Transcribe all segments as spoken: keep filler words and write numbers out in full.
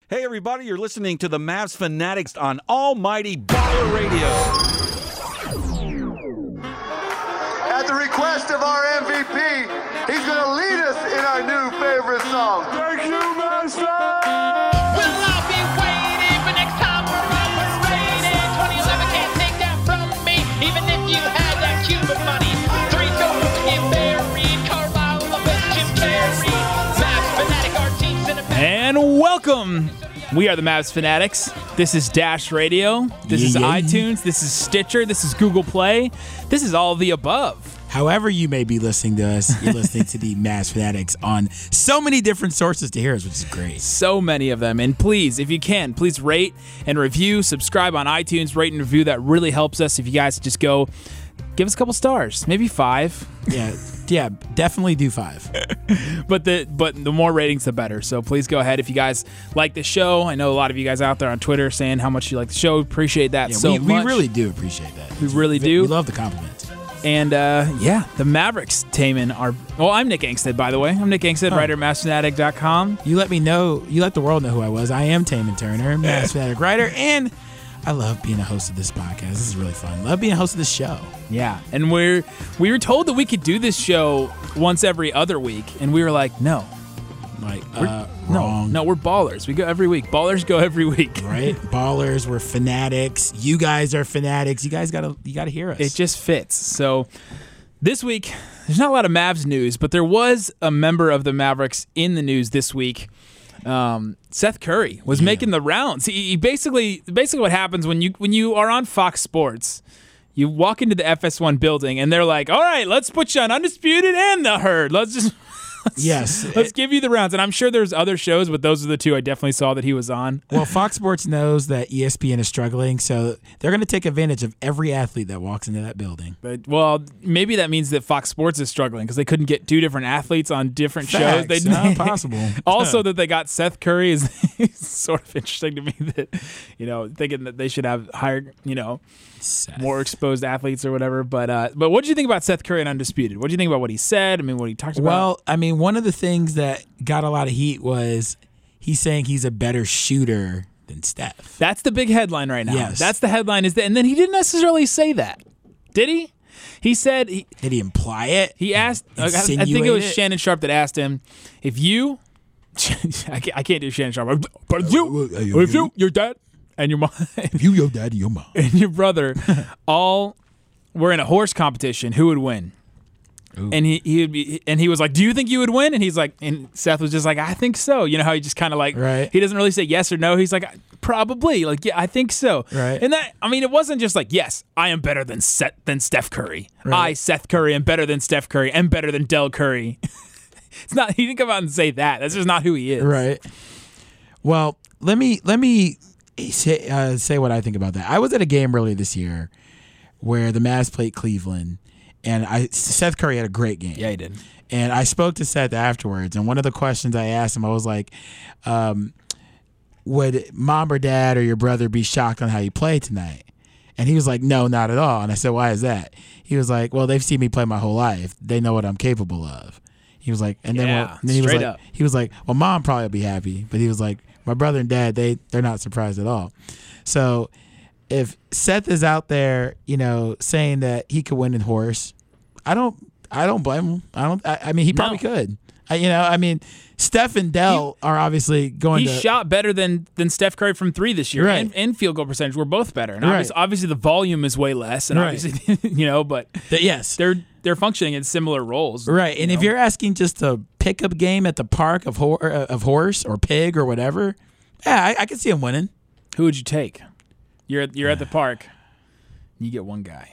Hey, everybody, you're listening to the Mavs Fanatics on Almighty Baller Radio. At the request of our M V P, he's going to lead us in our new favorite song. Thank you, Master! Well, I'll be waiting for next time we're operating. twenty eleven can't take that from me, even if you had that Cuban money. Three films get buried, Carlisle, Lopez, Jim Carrey. Mavs Fanatic, our team's in a... And welcome. We are the Mavs Fanatics. This is Dash Radio. This yeah, is yeah. iTunes. This is Stitcher. This is Google Play. This is all of the above. However you may be listening to us, you're listening to the Mavs Fanatics on so many different sources to hear us, which is great. So many of them. And please, if you can, please rate and review. Subscribe on iTunes. Rate and review. That really helps us. If you guys just go, give us a couple stars. Maybe five. Yeah, yeah, definitely do five. But the but the more ratings, the better. So please go ahead. If you guys like the show, I know a lot of you guys out there on Twitter saying how much you like the show. Appreciate that Yeah, so we, much. we really do appreciate that. We really do. We love the compliments. And, uh, yeah, the Mavericks, Taman, are... Well, I'm Nick Angstead, by the way. I'm Nick Angstead, Oh. writer at Mavs Fanatic dot com. You let me know, you let the world know who I was. I am Taman Turner, Mavs Fanatic writer, and I love being a host of this podcast. This is really fun. Love being a host of this show. Yeah, and we're we were told that we could do this show once every other week, and we were like, no. Like, We're, uh, no, wrong. no, we're ballers. We go every week. Ballers go every week. Right? Ballers, we're fanatics. You guys are fanatics. You guys gotta you gotta hear us. It just fits. So this week, there's not a lot of Mavs news, but there was a member of the Mavericks in the news this week. Um, Seth Curry was Yeah. making the rounds. He, he basically, basically, what happens when you when you are on Fox Sports, you walk into the F S one building and they're like, "All right, let's put you on Undisputed and The Herd. Let's just." Let's, Yes. let's give you the rounds. And I'm sure there's other shows, but those are the two I definitely saw that he was on. Well, Fox Sports knows that E S P N is struggling, so they're going to take advantage of every athlete that walks into that building. But, well, maybe that means that Fox Sports is struggling because they couldn't get two different athletes on different shows. Facts. They Not possible. Also, that they got Seth Curry is sort of interesting to me. That, you know, thinking that they should have higher, you know, Seth. more exposed athletes or whatever. But uh, but what did you think about Seth Curry and Undisputed? What did you think about what he said? I mean, what he talked about. Well, I mean, one of the things that got a lot of heat was he's saying he's a better shooter than Steph. That's the big headline right now. Yes. That's the headline. Is that, and then he didn't necessarily say that, did he? He said he, Did he imply it? he asked. I, I think it Insinuate was it? Shannon Sharp that asked him if you. I can't, I can't do Shannon Sharp, but if you, if you, your dad and your mom, If you, your daddy, your mom. and your brother all were in a horse competition, who would win? Ooh. And he he would be, and he was like, "Do you think you would win?" And he's like, and Seth was just like, "I think so." You know how he just kind of like, Right. he doesn't really say yes or no. He's like, "Probably." Like, yeah, I think so. Right. And that, I mean, it wasn't just like, "Yes, I am better than Seth than Steph Curry. Right. I, Seth Curry, am better than Steph Curry. I'm better than Del Curry." It's not. He didn't come out and say that. That's just not who he is. Right. Well, let me let me say, uh, say what I think about that. I was at a game earlier this year where the Mavs played Cleveland, and I Seth Curry had a great game. Yeah, he did. And I spoke to Seth afterwards, and one of the questions I asked him, I was like, um, would mom or dad or your brother be shocked on how you play tonight? And he was like, no, not at all. And I said, why is that? He was like, well, they've seen me play my whole life. They know what I'm capable of. He was like, and then, Yeah, well, and then he was straight like, up. he was like, well, mom probably will be happy. But he was like, my brother and dad, they, they're not surprised at all. So if Seth is out there, you know, saying that he could win in horse, I don't, I don't blame him. I don't. I, I mean, he probably No. could. I, you know, I mean, Steph and Dell are obviously going He to. shot better than than Steph Curry from three this year, Right. and, and field goal percentage were both better. And Right. obviously, obviously, the volume is way less, and Right. obviously, you know, but Th- yes, they're they're functioning in similar roles, right. And you if know? you're asking just a pickup game at the park of hor- uh, of horse or pig or whatever, yeah, I, I can see him winning. who would you take? You're at, you're at the park, you get one guy.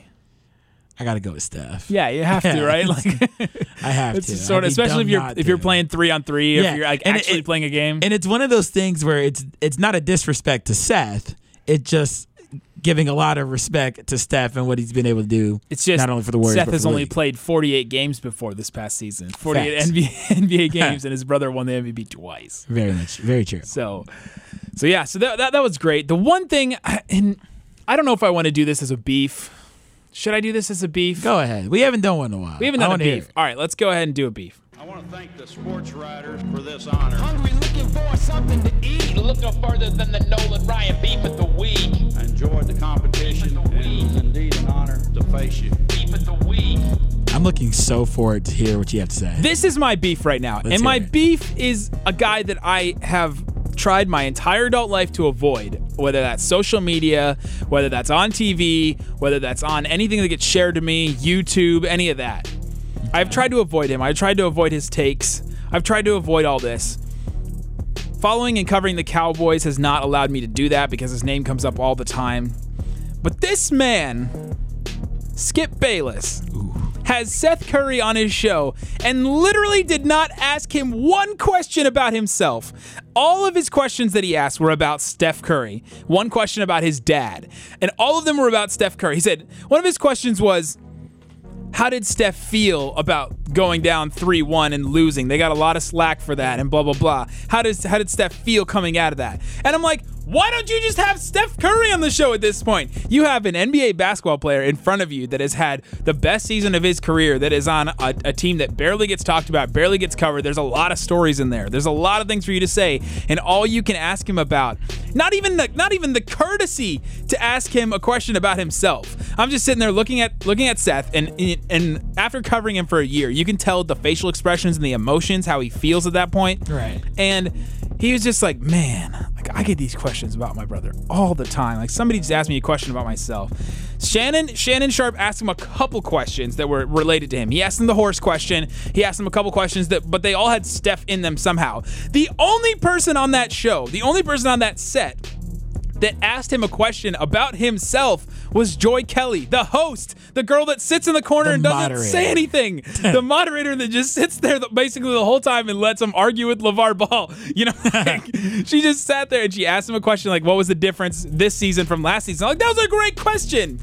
I got to go with Steph. Yeah, you have to, Yeah. right? Like, I have it's to. sort of, I'd be especially if dumb you're not if you're to. playing three on three, Yeah. if you're like And it- actually it- playing a game. And it's one of those things where it's it's not a disrespect to Seth. It's just giving a lot of respect to Steph and what he's been able to do. It's just not only for the Warriors, Seth but has for the only league. played forty-eight games before this past season, forty-eight Facts. N B A, N B A games, and his brother won the M V P twice. Very much, very true. So, so yeah, so that that, that was great. The one thing, and I don't know if I want to do this as a beef. Should I do this as a beef? Go ahead. We haven't done one in a while. We haven't I done a wanna hear beef. it. All right, let's go ahead and do a beef. I I want to thank the sports writers for this honor. Hungry, looking for something to eat. Look no further than the Nolan Ryan Beef of the Week. I enjoyed the competition, and it was indeed an honor to face you. Beef of the Week. I'm looking so forward to hear what you have to say. This is my beef right now. Let's and my hear it. beef is a guy that I have tried my entire adult life to avoid, whether that's social media, whether that's on T V, whether that's on anything that gets shared to me, YouTube, any of that. I've tried to avoid him. I've tried to avoid his takes. I've tried to avoid all this. Following and covering the Cowboys has not allowed me to do that because his name comes up all the time. But this man, Skip Bayless, has Seth Curry on his show and literally did not ask him one question about himself. All of his questions that he asked were about Steph Curry. One question about his dad. And all of them were about Steph Curry. He said, one of his questions was, how did Steph feel about going down three one and losing? They got a lot of slack for that and blah, blah, blah. How does how did Steph feel coming out of that? And I'm like, why don't you just have Steph Curry on the show at this point? You have an N B A basketball player in front of you that has had the best season of his career, that is on a, a team that barely gets talked about, barely gets covered. There's a lot of stories in there. There's a lot of things for you to say, and all you can ask him about, not even the not even the courtesy to ask him a question about himself. I'm just sitting there looking at looking at Seth, and and after covering him for a year, you can tell the facial expressions and the emotions, how he feels at that point. Right. And he was just like, man, like I get these questions about my brother all the time. Like somebody just asked me a question about myself. Shannon Shannon Sharp asked him a couple questions that were related to him. He asked him the horse question. He asked him a couple questions that, but they all had Steph in them somehow. The only person on that show, the only person on that set that asked him a question about himself was Joy Kelly, the host, the girl that sits in the corner The and doesn't moderator. say anything. The moderator that just sits there basically the whole time and lets him argue with LeVar Ball. You know, like, she just sat there and she asked him a question like, what was the difference this season from last season? I'm like, that was a great question.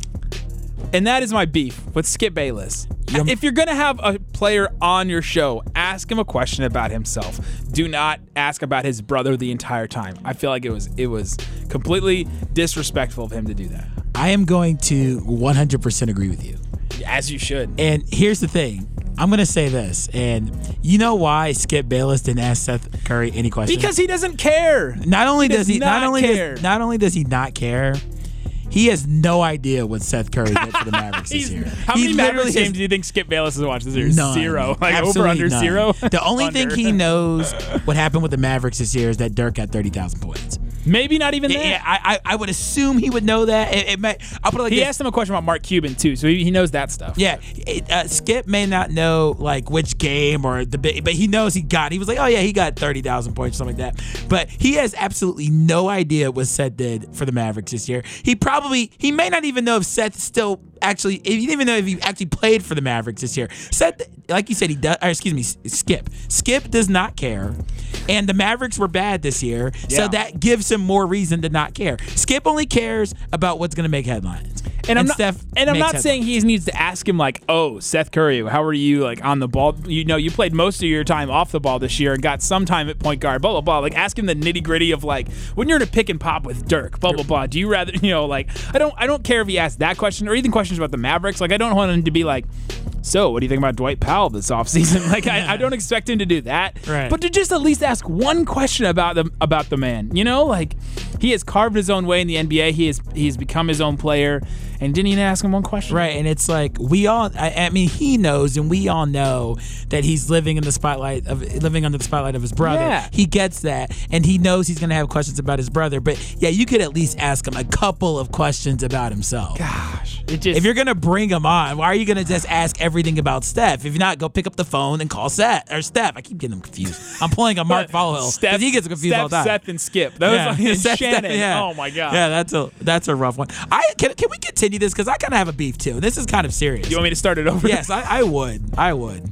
And that is my beef with Skip Bayless. Yum. If you're going to have a player on your show, ask him a question about himself. Do not ask about his brother the entire time. I feel like it was it was completely disrespectful of him to do that. I am going to one hundred percent agree with you. As you should. And here's the thing. I'm going to say this. And you know why Skip Bayless didn't ask Seth Curry any questions? Because he doesn't care. Not only he does, does he not, not only care. Does, not only does he not care, he has no idea what Seth Curry did for the Mavericks this He's- year. How He many literally Mavericks has games do you think Skip Bayless has watched this year? none. Zero. Like Absolutely over under none. zero? The only thing Under. he knows what happened with the Mavericks this year is that Dirk got thirty thousand points. Maybe not even that. Yeah, I, I I would assume he would know that. It, it may, I'll put it like He this. asked him a question about Mark Cuban too, so he, he knows that stuff. Yeah, it, uh, Skip may not know like which game or the big, but he knows he got. He was like, oh yeah, he got thirty thousand points, something like that. But he has absolutely no idea what Seth did for the Mavericks this year. He probably he may not even know if Seth still actually. He didn't even know if he actually played for the Mavericks this year. Seth, like you said, he does. Or excuse me, Skip. Skip does not care, and the Mavericks were bad this year, Yeah. so that gives him more reason to not care. Skip only cares about what's going to make headlines. And I'm not, Steph and I'm makes not saying he needs to ask him like, oh, Seth Curry, how are you like on the ball? You know, you played most of your time off the ball this year and got some time at point guard, blah, blah, blah. Like ask him the nitty gritty of like, when you're in a pick and pop with Dirk, blah, blah, blah. Do you rather, you know, like, I don't, I don't care if he asks that question or even questions about the Mavericks. Like, I don't want him to be like, so what do you think about Dwight Powell this offseason? Like, I, I don't expect him to do that. Right. But to just at least ask one question about the, about the man, you know, like he has carved his own way in the N B A. He has, he has become his own player and didn't even ask him one question. Right, and it's like we all. I, I mean, he knows, and we all know that he's living in the spotlight of living under the spotlight of his brother. Yeah. He gets that, and he knows he's gonna have questions about his brother. But yeah, you could at least ask him a couple of questions about himself. Gosh, it just If you're gonna bring him on, why are you gonna just ask everything about Steph? If you're not, go pick up the phone and call Seth or Steph. I keep getting them confused. I'm pulling a Mark Followill Steph, because he gets confused Steph, all the time. Seth and Skip. That was like Seth, Shannon. Steph, yeah. Oh my god. Yeah, that's a that's a rough one. I can can we continue this because I kind of have a beef too. This is kind of serious. You want me to start it over? Yes, I, I would. I would.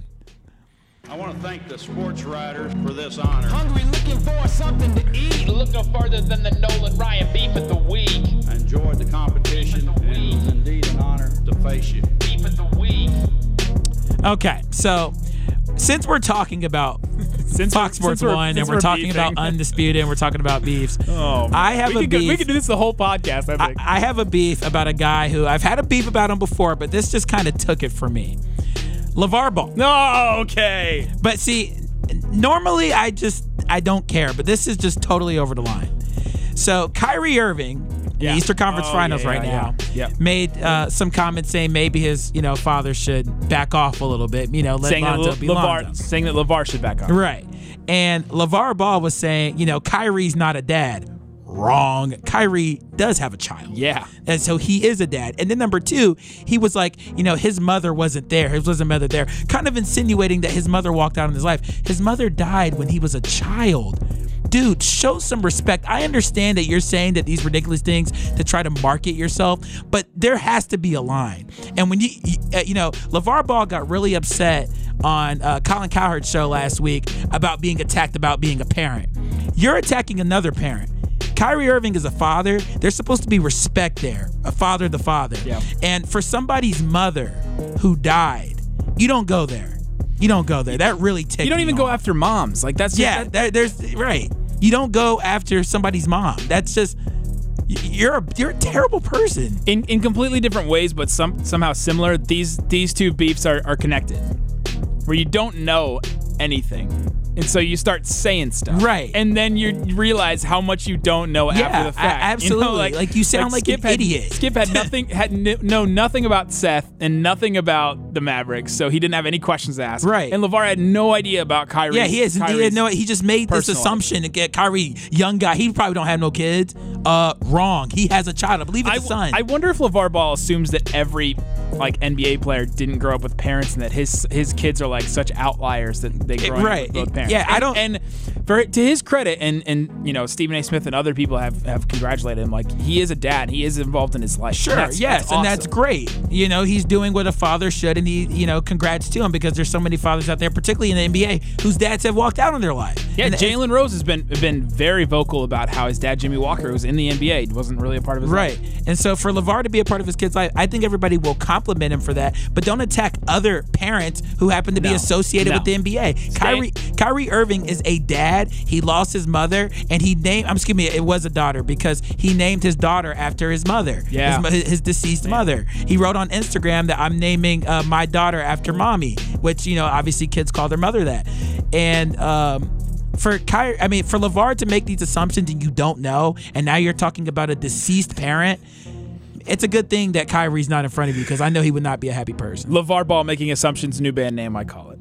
I want to thank the sports writers for this honor. Hungry, looking for something to eat. Look no further than the Nolan Ryan Beef of the Week. I enjoyed the competition, and it was indeed an honor to face you. Beef of the Week. Okay, so since we're talking about Since Fox we're- Sports since we're- One and since we're, we're talking beefing. about Undisputed and we're talking about beefs, Oh, man. I have we a could go- beef. we could do this the whole podcast. I I, think. I have a beef about a guy who I've had a beef about him before, but this just kind of took it for me. LeVar Ball. No, okay. But see, normally I just I don't care, but this is just totally over the line. So Kyrie Irving, in Yeah. the Eastern Conference Oh, Finals yeah, right yeah, now, yeah. Yep. made uh, some comments saying maybe his you know father should back off a little bit. You know, let Saying that, Lonzo Le- be LeVar, Lonzo. saying that LeVar should back off. Right. And LeVar Ball was saying, you know, Kyrie's not a dad. Wrong. Kyrie does have a child. Yeah. And so he is a dad. And then number two, he was like, you know, his mother wasn't there. His wasn't mother there. Kind of insinuating that his mother walked out in his life. His mother died when he was a child. Dude, show some respect. I understand that you're saying that these ridiculous things to try to market yourself, but there has to be a line. And when you, you, uh, you know, LeVar Ball got really upset on uh, Colin Cowherd's show last week about being attacked about being a parent. You're attacking another parent. Kyrie Irving is a father. There's supposed to be respect there. A father, the father. Yeah. And for somebody's mother who died, you don't go there. You don't go there. That really ticked You don't me even go off. after moms. Like that's Yeah, that- there, there's right. You don't go after somebody's mom. That's just y- you're a you're a terrible person. in in completely different ways, but some somehow similar. These these two beefs are, are connected, where you don't know anything, and so you start saying stuff, Right. And then you realize how much you don't know Yeah, after the fact. a- absolutely. You know, Like, you sound like an Skip had, idiot. Skip had nothing, had n- know nothing about Seth and nothing about the Mavericks, so he didn't have any questions to ask. Right. And LeVar had no idea about Kyrie. Yeah, he is. He, had no, he just made this personal life. assumption to get Kyrie, young guy. He probably don't have no kids. Uh, wrong. He has a child. I believe it's I, a son. I wonder if LeVar Ball assumes that every like N B A player didn't grow up with parents and that his his kids are like such outliers that they grow up right. with both parents. Yeah, I And- don't- And for to his credit, and and you know Stephen A. Smith and other people have have congratulated him. Like he is a dad. He is involved in his life. Sure, And that's, yes, that's and that's awesome. great. You know, he's doing what a father should, and he, you know, congrats to him because there's so many fathers out there, particularly in the N B A, whose dads have walked out in their life. Yeah, And it's- Jalen Rose has been been very vocal about how his dad Jimmy Walker, who was in the N B A, wasn't really a part of his Right. life. And so for LeVar to be a part of his kid's life, I think everybody will compliment him for that. But don't attack other parents who happen to be No. associated No. with the N B A. Kyrie Kyrie Irving is a dad. He lost his mother, and he named. I'm excuse me, it was a daughter because he named his daughter after his mother. Yeah. His, mo- his deceased mother. He wrote on Instagram that I'm naming uh, my daughter after mommy, which you know obviously kids call their mother that. And um, for Kyrie, I mean for LeVar to make these assumptions and you don't know, and now you're talking about a deceased parent. It's a good thing that Kyrie's not in front of you because I know he would not be a happy person. LeVar Ball making assumptions, new band name, I call it.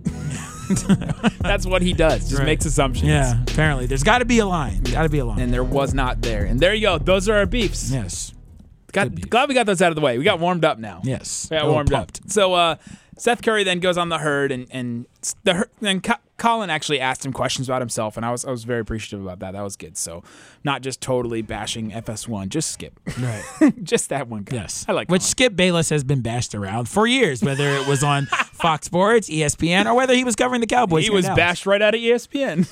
That's what he does. Just Right. makes assumptions. Yeah, apparently there's got to be a line. Got to be a line. And there was not there. And there you go. Those are our beefs. yes, Got, beefs. glad we got those out of the way. We got warmed up now. yes. We got Oh, warmed pumped. up. So uh, Seth Curry then goes on the herd, and and the herd, and Co- Colin actually asked him questions about himself, and I was I was very appreciative about that. That was good. So not just totally bashing F S one, just Skip, Right. just that one guy. Yes. I like Which Colin. Skip Bayless has been bashed around for years, whether it was on Fox Sports, E S P N, or whether he was covering the Cowboys. He here in was Dallas. bashed right out of E S P N.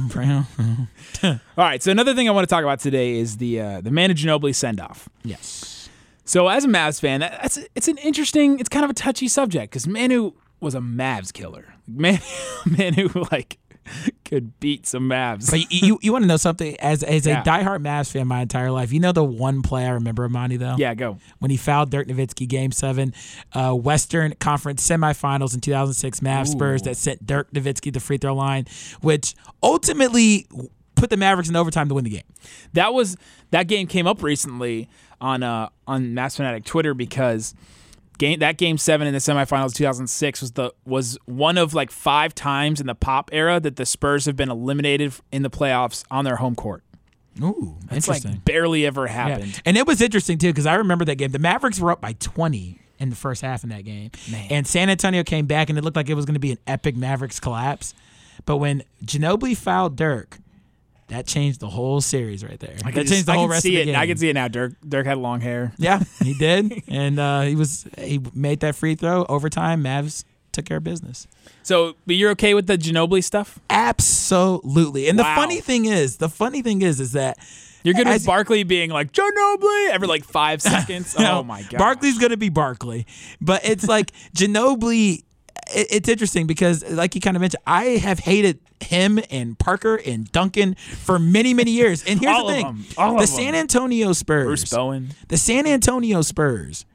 All right. So another thing I want to talk about today is the uh, the Manu Ginobili send off. Yes. So as a Mavs fan, that, that's it's an interesting, it's kind of a touchy subject because Manu was a Mavs killer. Man, Manu like could beat some Mavs. But you, you, you want to know something? As as Yeah. a diehard Mavs fan my entire life, you know the one play I remember of Monty, though? Yeah, go. When he fouled Dirk Nowitzki Game seven, uh, Western Conference semifinals in two thousand six Mavs Spurs that sent Dirk Nowitzki to the free throw line, which ultimately put the Mavericks in overtime to win the game. That was that game came up recently on uh on Mavs Fanatic Twitter because game that game seven in the semifinals two thousand six was the was one of like five times in the Pop era that the Spurs have been eliminated in the playoffs on their home court. Ooh, It's interesting. like barely ever Yeah. happened. And it was interesting, too, because I remember that game. The Mavericks were up by twenty in the first half in that game. Man. And San Antonio came back, and it looked like it was going to be an epic Mavericks collapse. But when Ginobili fouled Dirk, that changed the whole series right there. I that can changed just- the I whole can rest see of the it. game. I can see it now. Dirk Dirk had long hair. Yeah, he did. and uh, he was he made that free throw. Overtime, Mavs took care of business. So, but you're okay with the Ginobili stuff? Absolutely. And the Wow. funny thing is, the funny thing is, is that You're good with As- Barkley being like Ginobili every like five seconds. No, Oh my god, Barkley's going to be Barkley. But it's like Ginobili, it, it's interesting because, like you kind of mentioned, I have hated him and Parker and Duncan for many, many years. And here's All the of thing. them. All the of San them. Antonio Spurs. Bruce Bowen. The San Antonio Spurs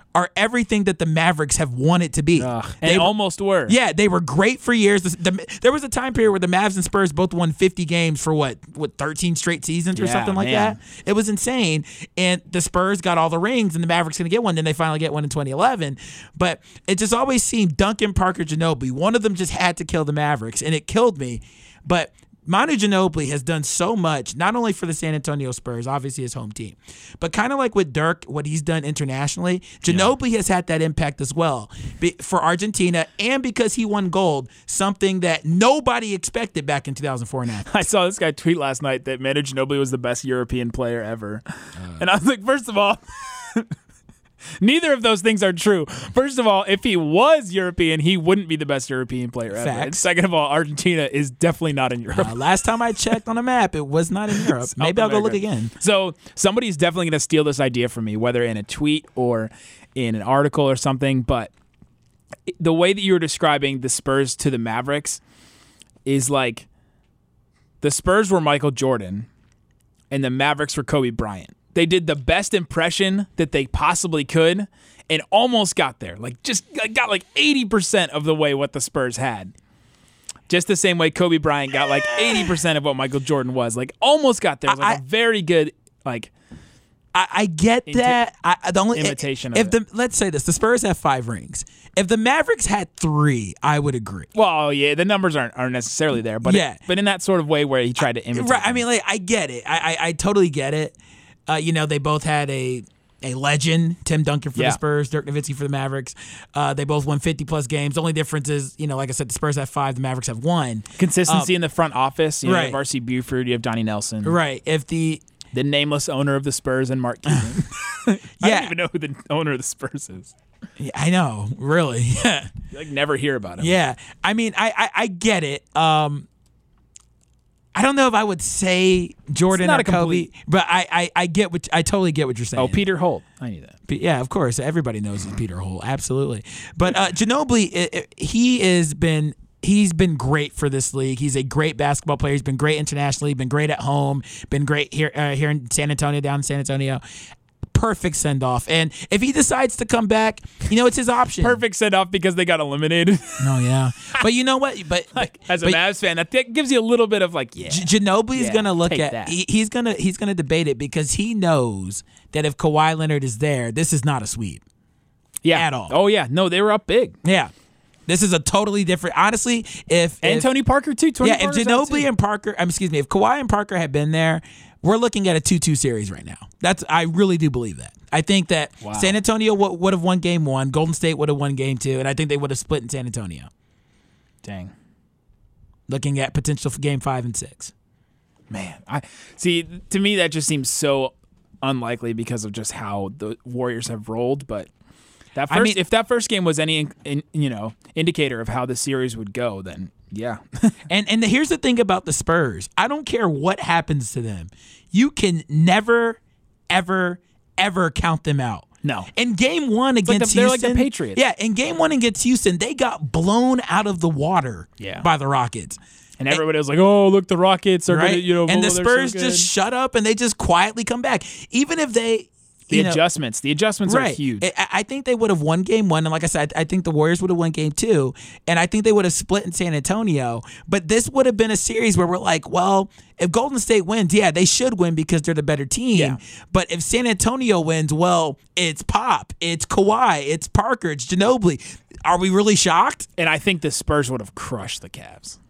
are everything that the Mavericks have wanted to be. Ugh, They and were- almost were. Yeah, they were great for years. The, the, there was a time period where the Mavs and Spurs both won fifty games for what, what thirteen straight seasons or Yeah, something like man. that. It was insane. And the Spurs got all the rings, and the Mavericks going to get one. Then they finally get one in twenty eleven. But it just always seemed Duncan, Parker, Ginobili, one of them just had to kill the Mavericks, and it killed me. But Manu Ginobili has done so much, not only for the San Antonio Spurs, obviously his home team, but kind of like with Dirk, what he's done internationally, Ginobili has had that impact as well be- for Argentina, and because he won gold, something that nobody expected back in two thousand four and Athens. I saw this guy tweet last night that Manu Ginobili was the best European player ever. Uh. and I was like, first of all, neither of those things are true. First of all, if he was European, he wouldn't be the best European player ever. And Facts. second of all, Argentina is definitely not in Europe. Uh, last time I checked on a map, it was not in Europe. Maybe I'll go look America. again. So somebody's definitely going to steal this idea from me, whether in a tweet or in an article or something. But the way that you were describing the Spurs to the Mavericks is like the Spurs were Michael Jordan and the Mavericks were Kobe Bryant. They did the best impression that they possibly could and almost got there. Like just got like eighty percent of the way what the Spurs had. Just the same way Kobe Bryant got like eighty percent of what Michael Jordan was. Like almost got there. It was like I- a very good like I, I get that. I, the only imitation If of the let's say this, the Spurs have five rings. If the Mavericks had three, I would agree. well, yeah, the numbers aren't aren't necessarily there, but Yeah. it, but in that sort of way where he tried to imitate. Right. I them. mean, like I get it. I I, I totally get it. Uh, you know, they both had a a legend, Tim Duncan for Yeah. the Spurs, Dirk Nowitzki for the Mavericks. Uh, they both won fifty plus games. The only difference is, you know, like I said, the Spurs have five, the Mavericks have one. consistency in the front office. You know, right. you have R C Buford, you have Donnie Nelson, Right. If the the nameless owner of the Spurs, and Mark Cuban. I Yeah. don't even know who the owner of the Spurs is. Yeah, I know, really. Yeah. You like never hear about him. Yeah. I mean, I, I, I get it. Um, I don't know if I would say Jordan not or a complete- Kobe, but I, I, I get what I totally get what you're saying. Oh, Peter Holt. I knew that. P- Yeah, of course. Everybody knows he's Peter Holt. Absolutely. But uh, Ginobili, i- i- he has been he's been great for this league. He's a great basketball player. He's been great internationally. Been great at home. Been great here uh, here in San Antonio, down in San Antonio. Perfect send off. And if he decides to come back, you know, it's his option. Perfect send off because they got eliminated. Oh yeah. But you know what? But, like as a but, Mavs fan, that that gives you a little bit of like, yeah. G- Ginobili's Yeah, gonna look take at that. he, he's gonna he's gonna debate it because he knows that if Kawhi Leonard is there, this is not a sweep. yeah. at all. Oh yeah, no, they were up big. Yeah. This is a totally different. Honestly, if And if, Tony Parker too. Tony yeah, if Parker's up, Ginobili too. and Parker, um, excuse me, if Kawhi and Parker had been there, we're looking at a two two series right now. That's I really do believe that. I think that Wow. San Antonio w- would have won game one, Golden State would have won game two, and I think they would have split in San Antonio. Dang. Looking at potential for game five and six. Man, I see. To me, that just seems so unlikely because of just how the Warriors have rolled. But that first, I mean- if that first game was any, in, you know, indicator of how the series would go, then yeah. And and the, here's the thing about the Spurs. I don't care what happens to them. You can never, ever, ever count them out. No. In game one like against the- they're like Houston, the Patriots. Yeah, in game one against Houston, they got blown out of the water Yeah. by the Rockets. And everybody was like, "Oh, look, the Rockets are Right? gonna, you know." and the they're so Spurs good." just shut up and they just quietly come back. Even if they the you know, adjustments. The adjustments right. are huge. I, I think they would have won game one. And like I said, I think the Warriors would have won game two. And I think they would have split in San Antonio. But this would have been a series where we're like, well, if Golden State wins, yeah, they should win because they're the better team. Yeah. But if San Antonio wins, well, it's Pop, it's Kawhi, it's Parker, it's Ginobili. Are we really shocked? and I think the Spurs would have crushed the Cavs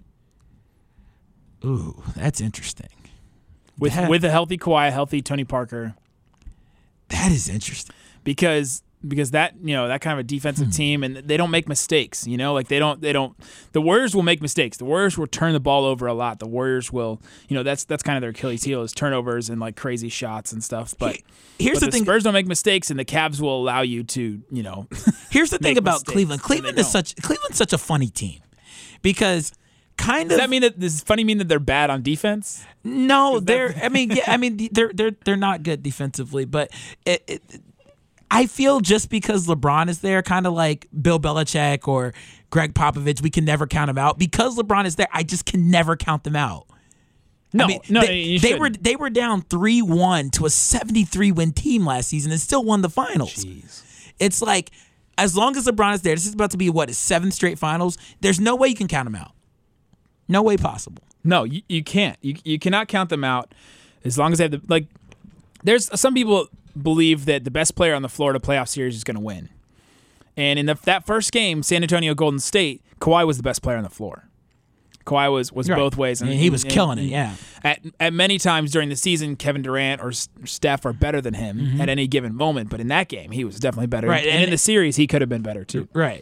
Ooh, that's interesting. with That- with a healthy Kawhi, a healthy Tony Parker. That is interesting. because because that you know that kind of a defensive Hmm. team, and they don't make mistakes. You know, like they don't they don't. The Warriors will make mistakes. The Warriors will turn the ball over a lot. The Warriors will, you know, that's that's kind of their Achilles heel is turnovers and like crazy shots and stuff. But Here's but the the thing. Spurs don't make mistakes, and the Cavs will allow you to, you know. Here's the thing make about mistakes, Cleveland. and Cleveland they is don't. such Cleveland's such a funny team because kind Does of that mean that does funny mean that they're bad on defense? no, they're. I mean, yeah, I mean, they're they're they're not good defensively, but it, it, I feel just because LeBron is there, kind of like Bill Belichick or Greg Popovich, we can never count them out. Because LeBron is there, I just can never count them out. No, I mean, no, they, you they shouldn't. were they were down three one to a seventy-three win team last season and still won the finals. Jeez. It's like, as long as LeBron is there, this is about to be, what, his seventh straight finals, there's no way you can count him out. No way possible. No, you, you can't. You you cannot count them out as long as they have the, like, there's some people believe that the best player on the Florida playoff series is going to win. And in the, that first game, San Antonio Golden State, Kawhi was the best player on the floor. Kawhi was, was Right. both ways. And he was killing it, yeah. At, at many times during the season, Kevin Durant or S- Steph are better than him Mm-hmm. at any given moment. But in that game, he was definitely better. Right, And, and- in the series, he could have been better too. Right.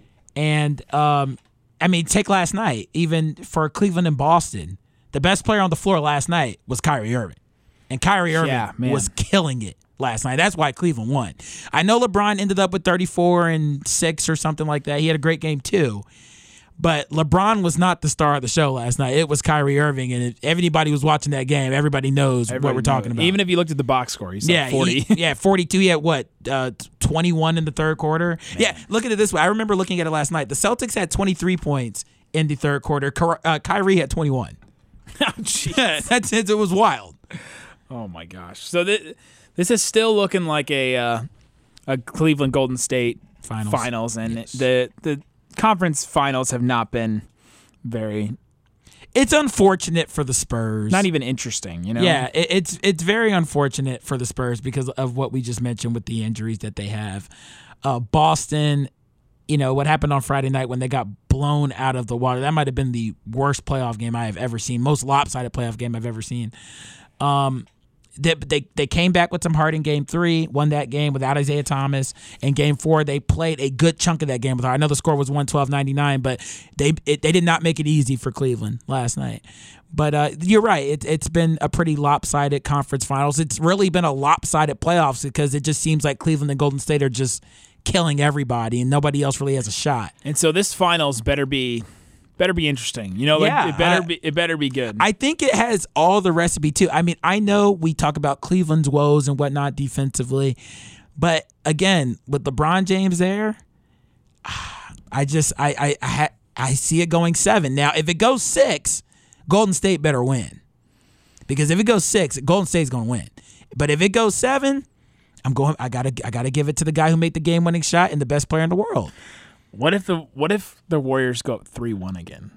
And, um, I mean, take last night, even for Cleveland and Boston, the best player on the floor last night was Kyrie Irving. And Kyrie Irving Yeah, man. was killing it last night. That's why Cleveland won. I know LeBron ended up with thirty-four and six or something like that. He had a great game too. But LeBron was not the star of the show last night. It was Kyrie Irving. And if anybody was watching that game, everybody knows Everybody what we're talking knows. about. Even if you looked at the box score, he's yeah, like forty. he- yeah, forty-two. He had what, uh, twenty-one in the third quarter? Yeah, look at it this way. I remember looking at it last night. The Celtics had twenty-three points in the third quarter. Ky- uh, Kyrie had twenty-one. Oh, jeez. That's it. It was wild. Oh my gosh! So th- this is still looking like a uh, a Cleveland Golden State Finals. finals, and Yes. the the conference finals have not been very, It's unfortunate for the Spurs. not even interesting. You know? Yeah, it, it's it's very unfortunate for the Spurs because of what we just mentioned with the injuries that they have. Uh, Boston, you know, what happened on Friday night when they got blown out of the water. That might have been the worst playoff game I have ever seen, most lopsided playoff game I've ever seen. Um, they, they they came back with some heart in game three, won that game without Isaiah Thomas. In game four, they played a good chunk of that game with heart. I know the score was one twelve ninety-nine, but they it, they did not make it easy for Cleveland last night. But uh, you're right. It, it's been a pretty lopsided conference finals. It's really been a lopsided playoffs because it just seems like Cleveland and Golden State are just killing everybody, and nobody else really has a shot. And so this finals better be better be interesting. You know, Yeah, it, it better I- be it better be good. I think it has all the recipe too. I mean, I know we talk about Cleveland's woes and whatnot defensively, but again, with LeBron James there, I just I I I, ha- I see it going seven. Now, if it goes six, Golden State better win, because if it goes six, Golden State's going to win. But if it goes seven, I'm going. I gotta I gotta give it to the guy who made the game-winning shot and the best player in the world. what if the what if the Warriors go up three one again?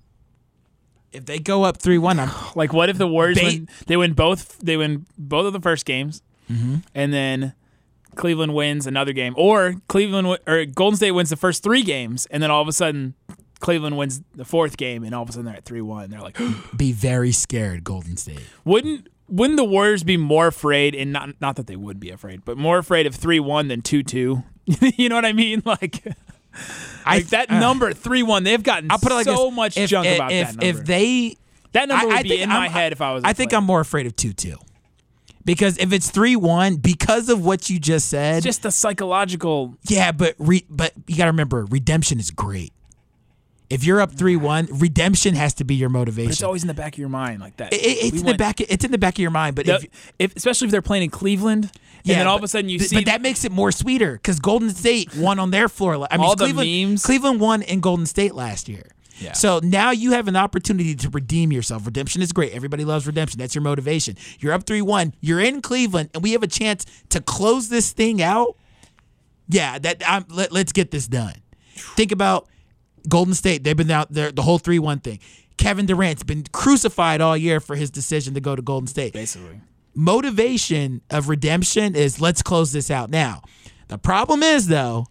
If they go up three one, I'm Like, what if the Warriors They- win? They win both. They win both of the first games, Mm-hmm. and then Cleveland wins another game, or Cleveland wi- or Golden State wins the first three games, and then all of a sudden Cleveland wins the fourth game, and all of a sudden they're at three one. They're like, be very scared, Golden State. wouldn't wouldn't the Warriors be more afraid? And not not that they would be afraid, but more afraid of three one than two two. You know what I mean? Like. I Like that number three one, they've gotten I'll put it like so this. much if, junk if, about if, that number. If they, that number would I, I be think in my I'm- head if I was. a I think player. I'm more afraid of two two, because if it's three one, because of what you just said, It's just a psychological. yeah. But re, but you got to remember, redemption is great. If you're up three one, redemption has to be your motivation. It's always in the back of your mind, like that. It- it- it's We in went- the back. It's in the back of your mind. But the- if if, especially if they're playing in Cleveland, and then all of a but- sudden you but, see but that makes it more sweeter because Golden State won on their floor. I mean, All the Cleveland, memes. Cleveland won in Golden State last year. Yeah. So now you have an opportunity to redeem yourself. Redemption is great. Everybody loves redemption. That's your motivation. You're up three one. You're in Cleveland, and we have a chance to close this thing out. Yeah, that I'm, let, let's get this done. Think about Golden State. They've been out there the whole three one thing. Kevin Durant's been crucified all year for his decision to go to Golden State. basically. Motivation of redemption is let's close this out now. The problem is though,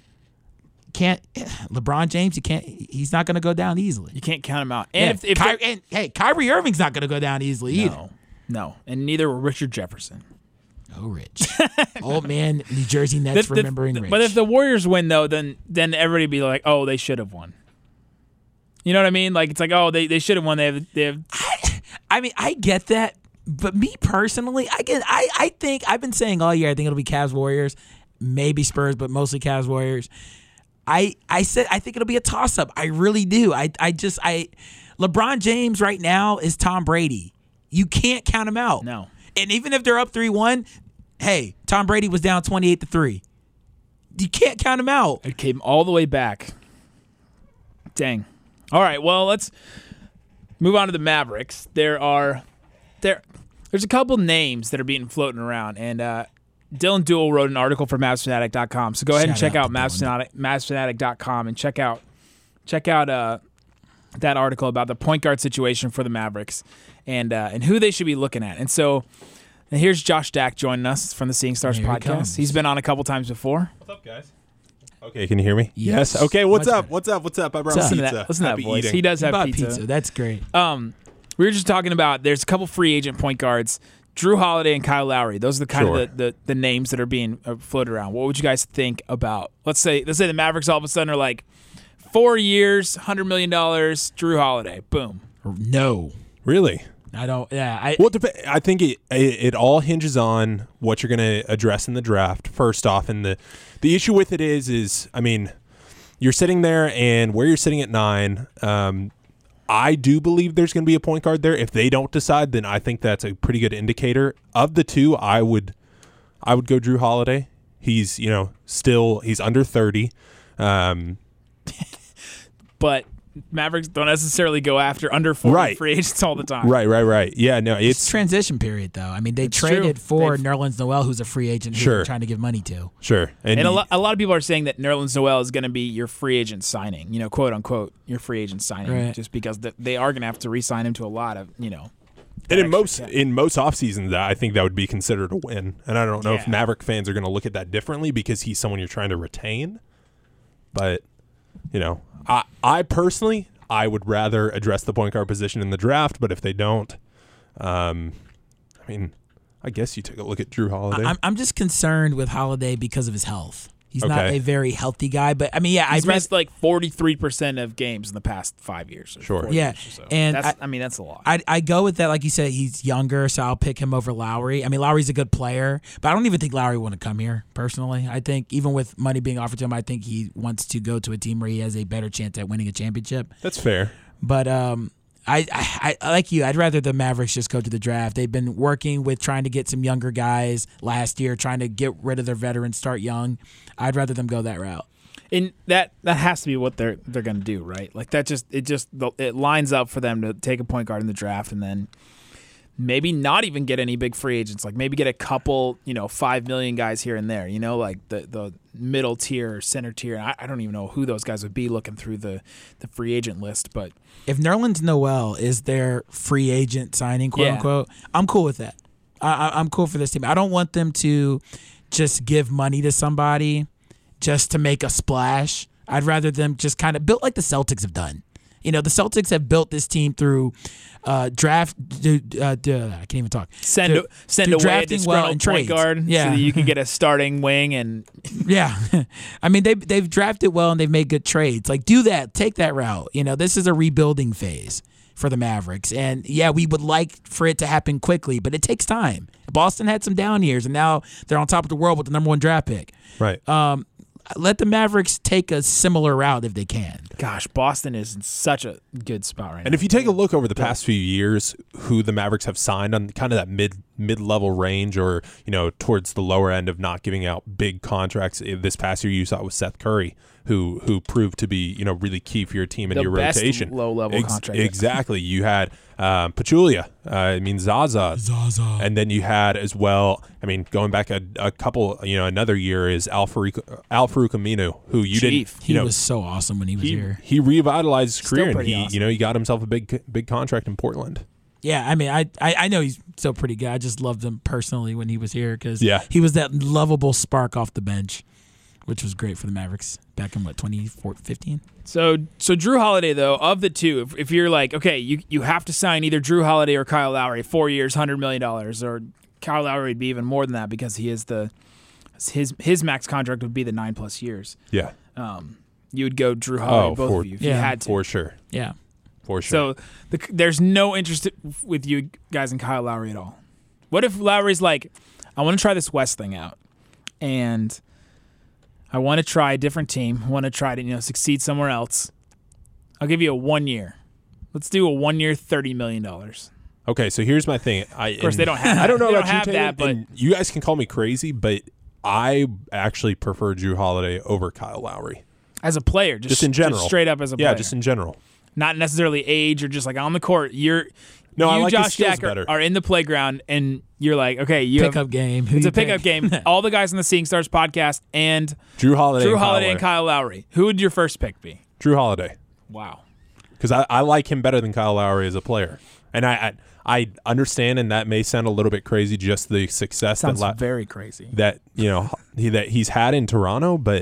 can't LeBron James? You can't. He's not going to go down easily. You can't count them out. And Yeah, if, if Ky- they're- and hey, Kyrie Irving's not going to go down easily either. no, no, and neither were Richard Jefferson. Oh, Rich, old man, New Jersey Nets The- the- remembering the- Rich. But if the Warriors win, though, then then everybody be like, oh, they should have won. You know what I mean? Like it's like, oh, they, they should have won. They have they have. I mean, I get that, but me personally, I get. I I think I've been saying all year. I think it'll be Cavs Warriors, maybe Spurs, but mostly Cavs Warriors. I I said I think it'll be a toss up. I really do. I I just I LeBron James right now is Tom Brady. You can't count him out. No. And even if they're up three one, hey, Tom Brady was down twenty-eight to three. You can't count him out. It came all the way back. Dang. All right, well, let's move on to the Mavericks. There are there there's a couple names that are being floating around, and uh, Dylan Duell wrote an article for Mavs Fanatic dot com. So go ahead and Shout check out out to Mavs Dylan. Fanatic, Mavs Fanatic dot com and check out check out uh, that article about the point guard situation for the Mavericks and uh, and who they should be looking at. And so and here's Josh Dack joining us from the Seeing Stars Here he podcast. comes. He's been on a couple times before. What's up, guys? Okay, can you hear me? Yes. Okay, what's Much up? better. What's up? What's up? I brought Listen to pizza. that, listen to that Happy voice. eating. He does have About pizza. pizza. That's great. Um, we were just talking about there's a couple free agent point guards, Drew Holiday and Kyle Lowry. Those are the kind Sure. of the, the, the names that are being uh, floated around. What would you guys think about? Let's say let's say the Mavericks all of a sudden are like four years, hundred million dollars. Drew Holiday, boom. No, Really? I don't. Yeah, I. Well, it dep- I think it, it it all hinges on what you're going to address in the draft. First off, and the the issue with it is is I mean, you're sitting there, and where you're sitting at nine. Um, I do believe there's going to be a point guard there. If they don't decide, then I think that's a pretty good indicator. Of the two, I would I would go Drew Holiday. He's you know still he's under thirty. Um, But Mavericks don't necessarily go after under forty Right. free agents all the time. right, right, right. Yeah, no, It's it's transition period, though. I mean, they It's traded true. for They've- Nerlens Noel, who's a free agent who Sure. they're trying to give money to. sure, And a, you- lo- a lot of people are saying that Nerlens Noel is going to be your free agent signing, you know, quote unquote, your free agent signing, Right. just because th- they are going to have to re-sign him to a lot of, you know. And in extra most cap. in most off seasons, I think that would be considered a win. And I don't know if Yeah. Maverick fans are going to look at that differently because he's someone you're trying to retain. But you know, I I personally I would rather address the point guard position in the draft. But if they don't, um, I mean, I guess you take a look at Drew Holiday. I'm, I'm just concerned with Holiday because of his health. He's not Okay. a very healthy guy, but I mean, yeah, He's I'd missed like forty-three percent of games in the past five years. Or Sure. four Yeah, years or so. and that's, I- I, mean, that's a lot. I I go with that. Like you said, he's younger, so I'll pick him over Lowry. I mean, Lowry's a good player, but I don't even think Lowry would want to come here personally. I think even with money being offered to him, I think he wants to go to a team where he has a better chance at winning a championship. That's fair. But um, I, I, I like you. I'd rather the Mavericks just go to the draft. They've been working with trying to get some younger guys last year, trying to get rid of their veterans, start young. I'd rather them go that route. And that that has to be what they're they're going to do, right? Like that just it just it lines up for them to take a point guard in the draft and then maybe not even get any big free agents. Like maybe get a couple, you know, five million guys here and there. You know, like the the middle tier, or center tier. I, I don't even know who those guys would be looking through the the free agent list, but If Nerlens Noel is their free agent signing, quote Yeah. unquote, I'm cool with that. I, I, I'm cool for this team. I don't want them to just give money to somebody just to make a splash. I'd rather them just kind of build like the Celtics have done. You know, the Celtics have built this team through uh, draft. Uh, uh, I can't even talk. send Through- send through away a drafting well disgruntled and point trades. guard Yeah. so that you can get a starting wing and Yeah, I mean they they've drafted well and they've made good trades. Like do that, take that route. You know, this is a rebuilding phase for the Mavericks, and yeah, we would like for it to happen quickly, but it takes time. Boston had some down years, and now they're on top of the world with the number one draft pick. Right. Um, let the Mavericks take a similar route if they can. gosh, Boston is in such a good spot right And now. if you take a look over the past few years, who the Mavericks have signed on kind of that mid mid level range, or you know towards the lower end of not giving out big contracts. This past year, you saw it with Seth Curry, who who proved to be you know really key for your team and The your best rotation. low-level contract. Exactly. You had um, Pachulia. Uh, I mean Zaza. Zaza. And then you had as well. I mean, going back a, a couple, you know, another year is Al Farouk, Al Farouk Aminu, who you Chief. didn't. He You know, was so awesome when he was he, here. he revitalized his Still career, and pretty he, awesome. you know, he got himself a big, big contract in Portland. Yeah, I mean, I, I I know he's so pretty good. I just loved him personally when he was here because Yeah. he was that lovable spark off the bench, which was great for the Mavericks back in what twenty fifteen. So, so Drew Holiday, though, of the two, if, if you're like, okay, you you have to sign either Drew Holiday or Kyle Lowry, four years, hundred million dollars, or Kyle Lowry would be even more than that because he is the his his max contract would be the nine plus years. Yeah, You would go Drew Holiday, Oh, both for- of you, if yeah, you had to. for sure, Yeah. for sure. So the, there's no interest with you guys in Kyle Lowry at all. What if Lowry's like, I want to try this West thing out, and I want to try a different team. I want to try to you know succeed somewhere else. I'll give you a one year. Let's do a one year, thirty million dollars. Okay, so here's my thing. I, Of course, they don't have. I don't know they about don't have you, that, Tatum, but and you guys can call me crazy, but I actually prefer Drew Holiday over Kyle Lowry. as a player, just, Just in general, straight up as a yeah, player, just in general. not necessarily age or just like on the court. You're No, you, I like his Josh skills Jack, are, better. are in the playground, and you're like, okay, you Pickup have, game. Who It's you a pickup pick? game. All the guys on the Seeing Stars podcast and Drew Holiday. Drew and Kyle Holiday and Lowry. Kyle Lowry. Who would your first pick be? Drew Holiday. Wow. Because I, I like him better than Kyle Lowry as a player. And I, I I understand, and that may sound a little bit crazy, just the success Sounds that La- very crazy. that you know he, that he's had in Toronto, but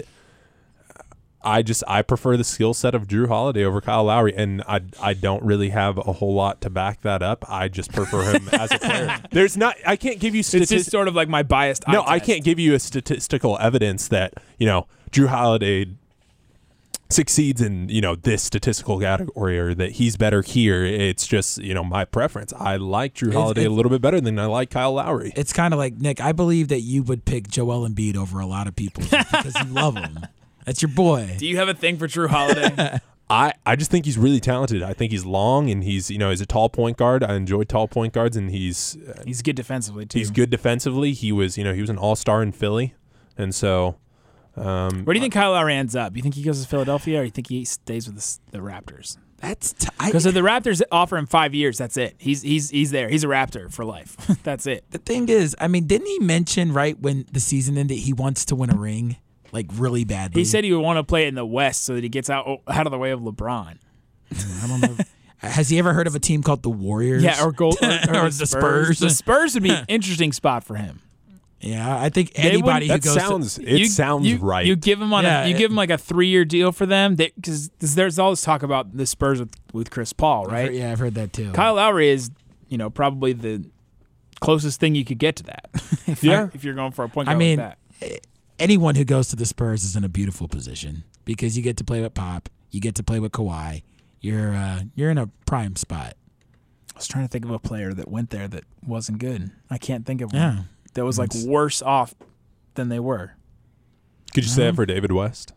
I just I prefer the skill set of Drew Holiday over Kyle Lowry, and I I don't really have a whole lot to back that up. I just prefer him as a player. There's not I can't give you It's statistics. just sort of like my biased. No, eye I test. can't give you a statistical evidence that you know Drew Holiday succeeds in you know this statistical category or that he's better here. It's just you know my preference. I like Drew It's- Holiday a it's- little bit better than I like Kyle Lowry. It's kind of like, Nick, I believe that you would pick Joel Embiid over a lot of people just because you love him. That's your boy. Do you have a thing for Drew Holiday? I, I just think he's really talented. I think he's long and he's you know he's a tall point guard. I enjoy tall point guards and he's uh, He's good defensively too. he's good defensively. He was you know he was an all star in Philly, and so um, Where do you think Kyle Lowry ends up? You think he goes to Philadelphia, or you think he stays with the, the Raptors? That's t- I, Because if the Raptors offer him five years, that's it. He's he's he's there. He's a Raptor for life. That's it. the thing is, I mean, didn't he mention right when the season ended he wants to win a ring, like really badly? He said he would want to play in the West so that he gets out out of the way of LeBron. I don't know. Has he ever heard of a team called the Warriors? Yeah, or gold or, or Or the Spurs. The Spurs would be an interesting spot for him. Yeah, I think They anybody who that goes sounds to, it You- sounds you, right. You give him on Yeah, a, you it- give him like a three year deal for them because there's all this talk about the Spurs with, with Chris Paul, right? Yeah, I've heard that too. Kyle Lowry is, you know, probably the closest thing you could get to that. if Yeah. you're, if you're going for a point I guard mean, like that. anyone who goes to the Spurs is in a beautiful position because you get to play with Pop, you get to play with Kawhi. You're uh, you're in a prime spot. I was trying to think of a player that went there that wasn't good. I can't think of one Yeah. that was like It's- worse off than they were. Could you say that for David West?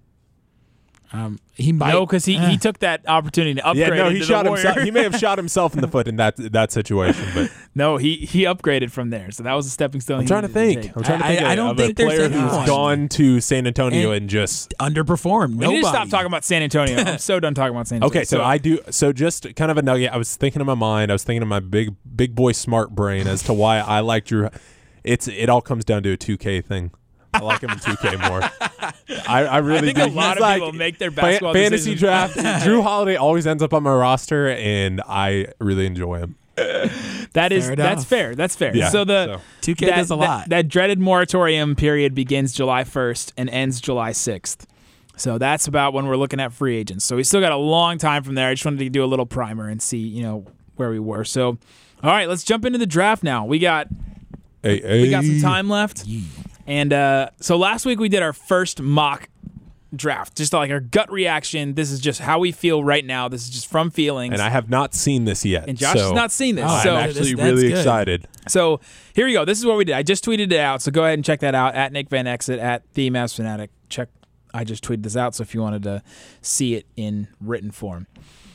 Um, he might. No, because he, eh. he took that opportunity to upgrade. Yeah, no, he into shot the Warrior. himself. He may have shot himself in the foot in that that situation. But No, he he upgraded from there, so that was a stepping stone. I'm he trying to needed think. take. I'm trying to I- think. I of- don't of think a there's player who's anyone. gone to San Antonio And- and just. underperformed. We Nobody. need to stop talking about San Antonio. I'm so done talking about San Antonio. Okay, so I do. So just kind of a nugget. I was thinking in my mind. I was thinking in my big big boy smart brain as to why I like Drew. It's it all comes down to a two K thing. I like him in two K more. I, I really I think do. a lot He's of like, people make their fa- basketball fantasy decisions. draft. Drew Holiday always ends up on my roster, and I really enjoy him. that is Fair that's enough. fair. That's fair. Yeah, so the so. two K that, does a that- lot. That, dreaded moratorium period begins July first and ends July sixth. So that's about when we're looking at free agents. So we still got a long time from there. I just wanted to do a little primer and see, you know, where we were. So, all right, let's jump into the draft now. We got Hey, hey. we got some time left. And uh, so last week we did our first mock draft, just like our gut reaction. This is just how we feel right now. This is just from feelings. And I have not seen this yet. And Josh so has not seen this. Oh, so I'm actually that's really good. excited. So here we go. This is what we did. I just tweeted it out. So go ahead and check that out at Nick Van Exit at the Mavs Fanatic. Check. I just tweeted this out. So if you wanted to see it in written form.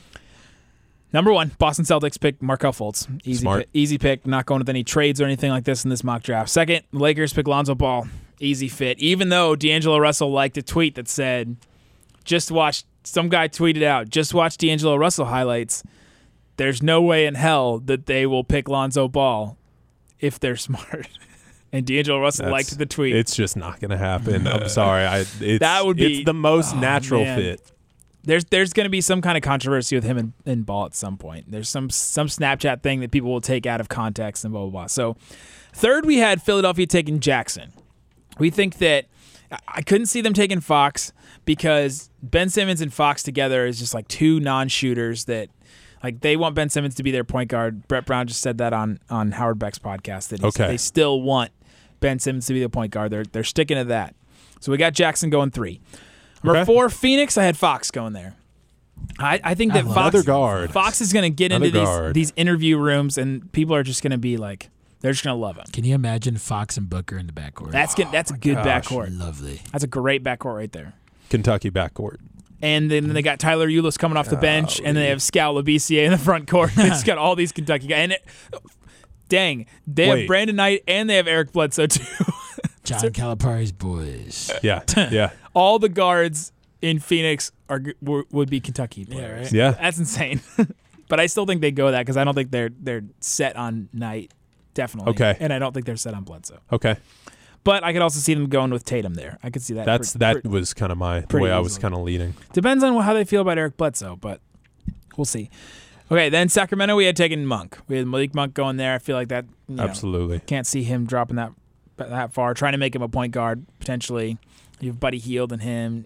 Number one, Boston Celtics pick Markelle Fultz. Easy Smart. pick, easy pick. Not going with any trades or anything like this in this mock draft. Second, Lakers pick Lonzo Ball. Easy fit. Even though D'Angelo Russell liked a tweet that said, just watch, some guy tweeted out, just watch D'Angelo Russell highlights. There's no way in hell that they will pick Lonzo Ball if they're smart. And D'Angelo Russell That's- liked the tweet. It's just not going to happen. I'm sorry. I, it's, That would be- it's the most oh, natural man. fit. There's there's going to be some kind of controversy with him and, and Ball at some point. There's some some Snapchat thing that people will take out of context and blah, blah, blah. So third, we had Philadelphia taking Jackson. We think that I couldn't see them taking Fox because Ben Simmons and Fox together is just like two non-shooters that like they want Ben Simmons to be their point guard. Brett Brown just said that on, on Howard Beck's podcast that he's, Okay. they still want Ben Simmons to be the point guard. They're they're sticking to that. So we got Jackson going three. Number Okay. four, Phoenix. I had Fox going there. I, I think that love Fox, Another guard. Fox is going to get Another into these, guard. these interview rooms, and people are just going to be like, they're just going to love him. Can you imagine Fox and Booker in the backcourt? That's good. That's a good gosh. backcourt. lovely. That's a great backcourt right there. Kentucky backcourt. And then they got Tyler Ulis coming off the bench, and then they have Scal Labissiere in the front court. They just got all these Kentucky guys. And it, dang, they Wait. have Brandon Knight and they have Eric Bledsoe too. John Calipari's boys. Yeah. Yeah. All the guards in Phoenix are w- would be Kentucky players. right? Yeah. That's insane. But I still think they go that because I don't think they're they're set on Knight definitely. Okay. And I don't think they're set on Bledsoe. Okay. But I could also see them going with Tatum there. I could see that. That's pre- that pre- was kind of my the pretty way I was easily. kind of leading. Depends on how they feel about Eric Bledsoe, but we'll see. Okay, then Sacramento, we had taken Monk. We had Malik Monk going there. I feel like that. You know, Absolutely. can't see him dropping that that far. Trying to make him a point guard potentially. You have Buddy Hield and him.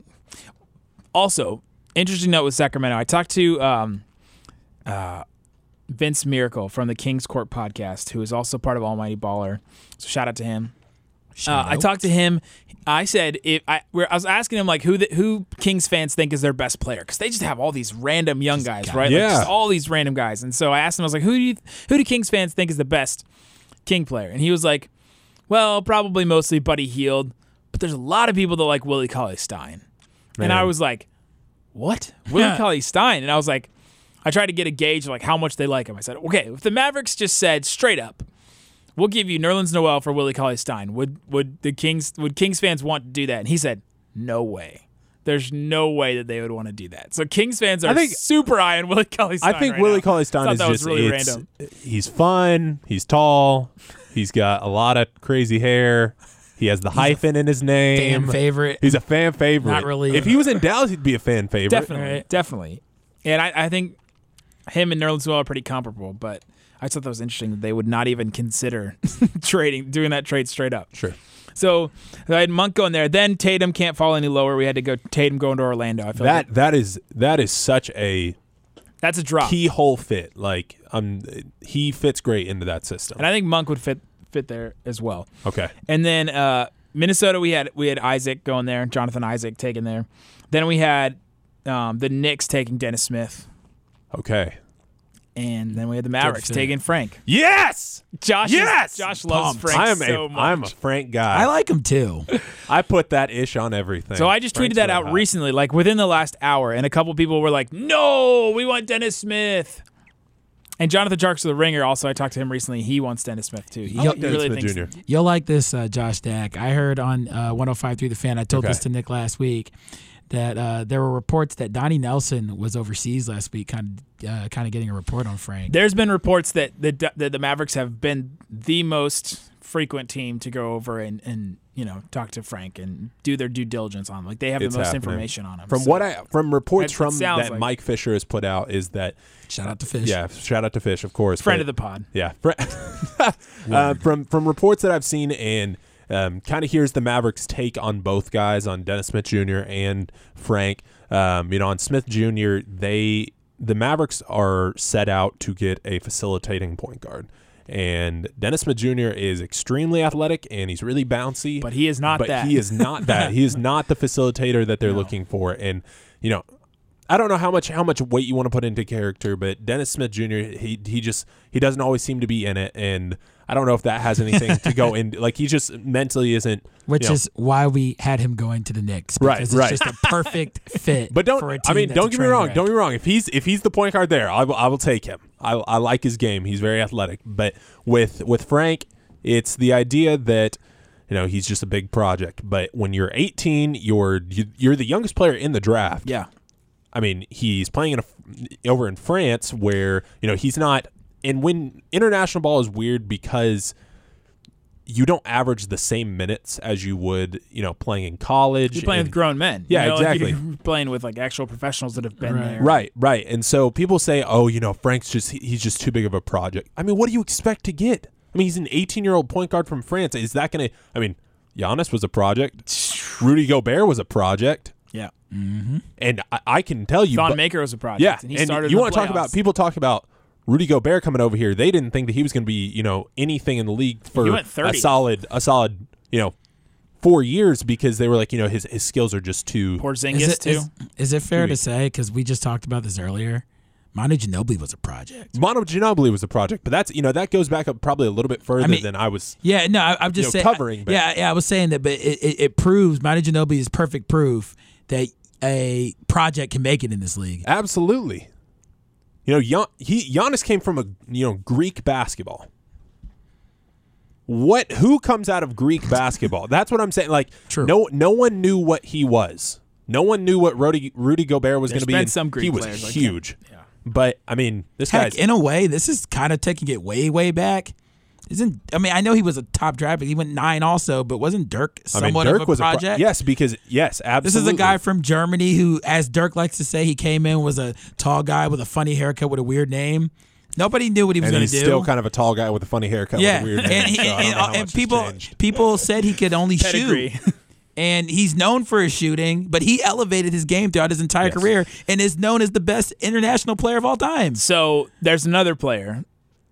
Also, interesting note with Sacramento. I talked to um, uh, Vince Miracle from the King's Court podcast, who is also part of Almighty Baller. So shout out to him. Uh, I talked to him. I said if I, where I was asking him like who the, who Kings fans think is their best player because they just have all these random young guys, right? Yeah. Like just all these random guys. And so I asked him, I was like, who do you, who do Kings fans think is the best King player? And he was like, well, probably mostly Buddy Hield, but there's a lot of people that like Willie Cauley-Stein. And Man. I was like, what? Willie Cauley-Stein? And I was like, I tried to get a gauge of like how much they like him. I said, okay, if the Mavericks just said straight up, we'll give you Nerlens Noel for Willie Cauley-Stein. Would would the Kings would Kings fans want to do that? And he said, no way. There's no way that they would want to do that. So Kings fans are I think- super high on Willie Cauley-Stein. I think right Willie now. Cauley-Stein Thought is that was just really it's- random. He's fun. He's tall. He's got a lot of crazy hair. He has the hyphen in his name. Fan favorite. He's a fan favorite. Not really. If he was in Dallas, he'd be a fan favorite. Definitely, Right. definitely. And I, I think him and Nerlens Noel are pretty comparable, but I thought that was interesting that they would not even consider trading, doing that trade straight up. Sure. So I had Monk going there. Then Tatum can't fall any lower. We had to go Tatum going to Orlando. I feel That like that is that is such a that's a drop. keyhole fit. Like um, he fits great into that system. And I think Monk would fit fit there as well. Okay. And then uh, Minnesota, we had we had Isaac going there, Jonathan Isaac taken there. Then we had um, the Knicks taking Dennis Smith, Okay. and then we had the Mavericks fit. taking Frank. Yes. Josh, Yes! is, Josh loves Pumped. Frank I am so a much. I'm a Frank guy. I like him too. I put that ish on everything. So I just Frank's tweeted that really out hot. recently, like within the last hour, and a couple people were like, "No, we want Dennis Smith." And Jonathan Jarks of the Ringer, also, I talked to him recently. He wants Dennis Smith too. He, I like he Dennis really Smith thinks Junior You'll like this, uh, Josh Dack. I heard on uh, one oh five point three The Fan, I told Okay. this to Nick last week, that uh, there were reports that Donnie Nelson was overseas last week, kind of, uh, kind of getting a report on Frank. There's been reports that the that the Mavericks have been the most frequent team to go over and, and you know talk to Frank and do their due diligence on him. Like they have It's the most happening. information on him. From So- what I from reports It- it from sounds that like- Mike Fisher has put out is that Shout out to Fish. yeah, shout out to Fish, of course. friend but- of the pod. Yeah. Fr- uh, from from reports that I've seen and um, kind of here's the Mavericks' take on both guys, on Dennis Smith Junior and Frank. Um, you know, on Smith Junior, they the Mavericks are set out to get a facilitating point guard. And Dennis Smith Junior is extremely athletic and he's really bouncy. But he is not but that. he is not that. He is not the facilitator that they're looking for. And, you know, I don't know how much how much weight you want to put into character, but Dennis Smith Junior he he just he doesn't always seem to be in it, and I don't know if that has anything to go in. Like he just mentally isn't, Which you know, is why we had him going to the Knicks. Right, Because right. it's just a perfect fit. But don't for a I team mean that's don't a get me train wrong. wreck. Don't get me wrong. If he's if he's the point guard there, I will I will take him. I I like his game. He's very athletic. But with with Frank, it's the idea that, you know, he's just a big project. But when you're eighteen, you're you, you're the youngest player in the draft. Yeah. I mean, he's playing in a, over in France where, you know, he's not. And when international ball is weird because you don't average the same minutes as you would, you know, playing in college. You're playing and- with grown men. Yeah, You know, like, exactly. you're playing with like actual professionals that have been Right. there. Right, right. And so people say, oh, you know, Frank's just, he- he's just too big of a project. I mean, what do you expect to get? I mean, he's an eighteen-year-old point guard from France. Is that going to, I mean, Giannis was a project. Rudy Gobert was a project. Yeah. And I, I can tell you. Thon but- Maker was a project. Yeah, And he and started you in the want to talk about, playoffs. people talk about Rudy Gobert coming over here. They didn't think that he was going to be, you know, anything in the league for He went a thirty. solid, a solid, you know, four years because they were like, you know, his, his skills are just too. Porzingis Is it, too. is, is it fair Maybe. to say, because we just talked about this earlier, Manu Ginobili was a project? Mono Ginobili was a project, but that's, you know, that goes back up probably a little bit further I mean- than I was. Yeah, no, I, I'm just You know, saying. covering, but- yeah, yeah, I was saying that, but it, it, it proves Manu Ginobili is perfect proof that a project can make it in this league. Absolutely. You know, Gian, he Giannis came from a, you know, Greek basketball. What? Who comes out of Greek basketball? That's what I'm saying. Like, True. no, no one knew what he was. No one knew what Rudy, Rudy Gobert was going There's to be. been and some Greek he was players, I can't- huge. yeah. But I mean, this Heck, guy's in a way, this is kind of taking it way, way back. Isn't I mean I know he was a top draft pick. He went nine also, but wasn't Dirk I mean, somewhat Dirk of a was project? a pro- yes, because yes, absolutely. This is a guy from Germany who, as Dirk likes to say, he came in was a tall guy with a funny haircut with a weird name. Nobody knew what he was and going he's to do. still kind of a tall guy with a funny haircut yeah, with a weird name. and, he, so I don't and, know how and much has people changed. people said he could only Pedigree. shoot. And he's known for his shooting, but he elevated his game throughout his entire Yes. career and is known as the best international player of all time. So there's another player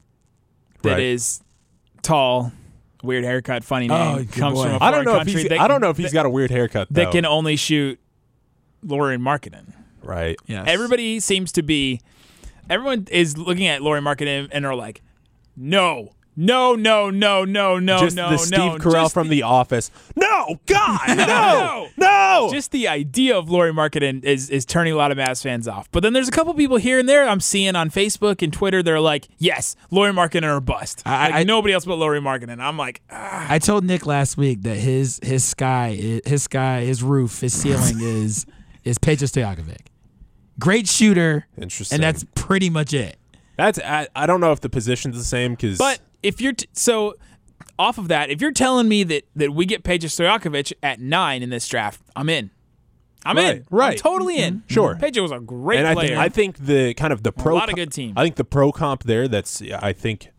that is Right. tall, weird haircut, funny name, Oh, good comes boy. from a I don't foreign know if country he's. that, I don't know if he's got a weird haircut. that though. can only shoot Lauren Markkinen. right. Yes. Everybody seems to be. Everyone is looking at Laurie Markkinen and are like, no, no, no, no, no, no, Just no, the Steve no. Carell Just from The Office. No, God, no, No. no. Just the idea of Laurie Markkinen is is turning a lot of Mavs fans off. But then there's a couple people here and there I'm seeing on Facebook and Twitter. They're like, yes, Laurie Markkinen or bust. I- like I- nobody else but Laurie Markkinen. I'm like, ah. I told Nick last week that his his sky, his sky, his roof, his ceiling is is Peja Stojakovic. Great shooter, Interesting. and that's pretty much it. That's. I, I don't know if the position's the same because. But if you're t- so off of that, if you're telling me that that we get Peja Stojakovic at nine in this draft, I'm in. I'm Right, in. right. I'm totally in. Sure. Peja was a great and I player. think I think the kind of the pro lot of co- good teams. I think the pro comp there. That's I think.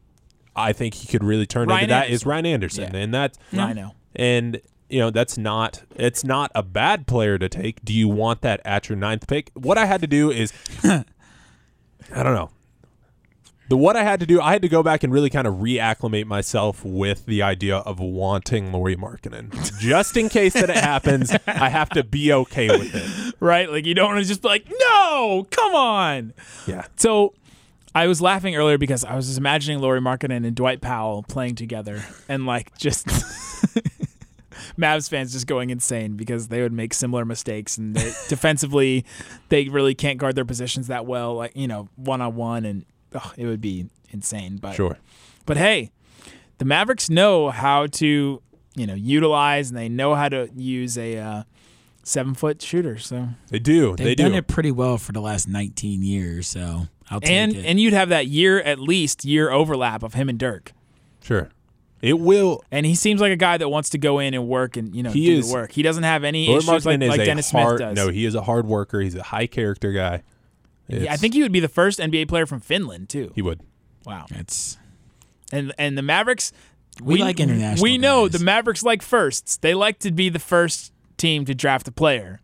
I think he could really turn Ryan into that. Anderson. Is Ryan Anderson, Yeah. and that I know. and you know that's not it's not a bad player to take. Do you want that at your ninth pick? What I had to do is I don't know. The what I had to do, I had to go back and really kind of reacclimate myself with the idea of wanting Laurie Markkinen. Just in case that it happens, I have to be okay with it. Right? Like you don't want to just be like, no, come on. Yeah. So I was laughing earlier because I was just imagining Laurie Markkinen and Dwight Powell playing together and like just Mavs fans just going insane because they would make similar mistakes and they, defensively they really can't guard their positions that well, like, you know, one on one, and oh, it would be insane. But Sure. But hey, the Mavericks know how to, you know, utilize and they know how to use a uh, seven foot shooter. So They do. They've they done do. it pretty well for the last nineteen years, so I'll take and it. and you'd have that year at least year overlap of him and Dirk. Sure. It will. And he seems like a guy that wants to go in and work and, you know, He do is- the work. He doesn't have any Laurie issues like, Markkinen is like a Dennis hard, Smith does. No, he is a hard worker. He's a high character guy. Yeah, I It's- think he would be the first N B A player from Finland too. he would. Wow. It's And and the Mavericks, We like international We know guys. the Mavericks like firsts. They like to be the first team to draft a player.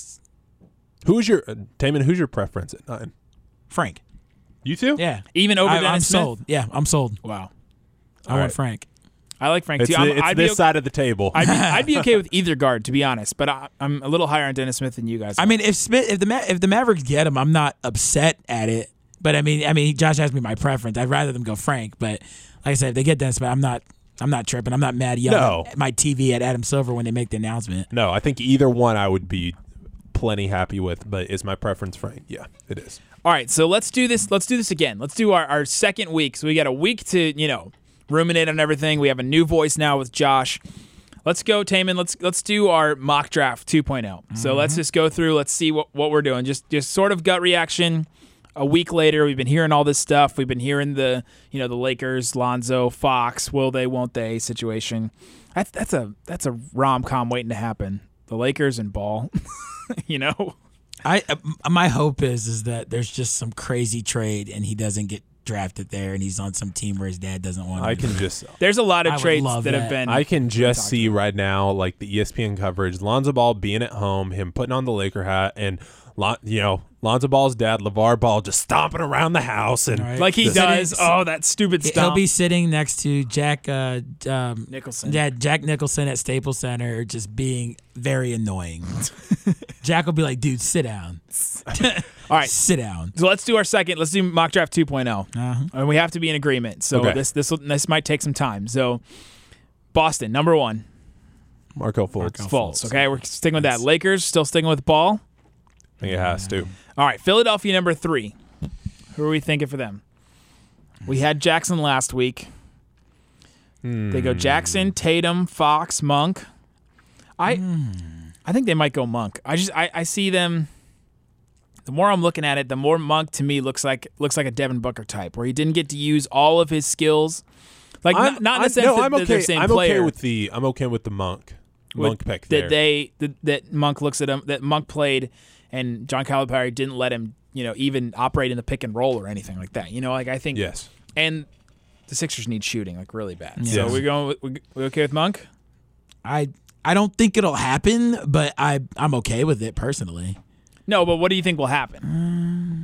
Who's your uh, Taman? Who's your preference at nine? Frank. You too? Yeah, Even over I, Dennis I'm Smith? sold. Yeah, I'm sold. Wow. I All want right. Frank. I like Frank It's, too. the, I'm- it's I'd be this o- side of the table. I'd be, I'd be okay with either guard, to be honest. But I, I'm a little higher on Dennis Smith than you guys. I are. mean, if Smith, if the Ma- if the Mavericks get him, I'm not upset at it. But I mean, I mean, Josh asked me my preference. I'd rather them go Frank. But like I said, if they get Dennis Smith, I'm not. I'm not tripping. I'm not mad yelling No. at my T V at Adam Silver when they make the announcement. no, I think either one I would be plenty happy with. But is my preference Frank? Yeah, it is. All right, so let's do this. Let's do this again. Let's do our, our second week. So we got a week to, you know, ruminate on everything. We have a new voice now with Josh. Let's go, Taman. Let's let's do our mock draft two point oh. So let's just go through. Let's see what, what we're doing. Just just sort of gut reaction. A week later, we've been hearing all this stuff. We've been hearing the you know the Lakers, Lonzo, Fox, will they, won't they situation. That's that's a that's a rom com waiting to happen. The Lakers and Ball. you know. I uh, my hope is is that there's just some crazy trade and he doesn't get drafted there and he's on some team where his dad doesn't want him. I to can be. just There's a lot of I would trades love that, have that. been. I can just see right now, like the E S P N coverage, Lonzo Ball being at home, him putting on the Laker hat, and Lon- you know Lonzo Ball's dad, LeVar Ball, just stomping around the house and Right. like he Just does. sitting- Oh, that stupid He'll stomp. be sitting next to Jack uh, um, Nicholson. Yeah, Jack Nicholson at Staples Center, just being very annoying. Jack will be like, "Dude, sit down. All right. Sit down." So let's do our second. Let's do mock draft two point oh. Uh-huh. And we have to be in agreement. So Okay. this this will- this might take some time. So Boston, number one, Marco Fultz. Marco Fultz. Fultz. Okay, we're sticking with that. Lakers still sticking with Ball. I think it has to. All right, Philadelphia, number three. Who are we thinking for them? We had Jackson last week. They go Jackson, Tatum, Fox, Monk. I I think they might go Monk. I just I, I see them. The more I'm looking at it, the more Monk to me looks like looks like a Devin Booker type, where he didn't get to use all of his skills Like I'm, not, not in I'm- the sense no, that I'm they're okay. the same I'm player. okay with the. I'm okay with the Monk. Monk pick that there. they that, that Monk looks at him. That Monk played, and John Calipari didn't let him, you know, even operate in the pick and roll or anything like that. You know, like I think. yes. And the Sixers need shooting like really bad. Yes. So we're going. With, we we okay with Monk? I I don't think it'll happen, but I I'm okay with it personally. No, but what do you think will happen?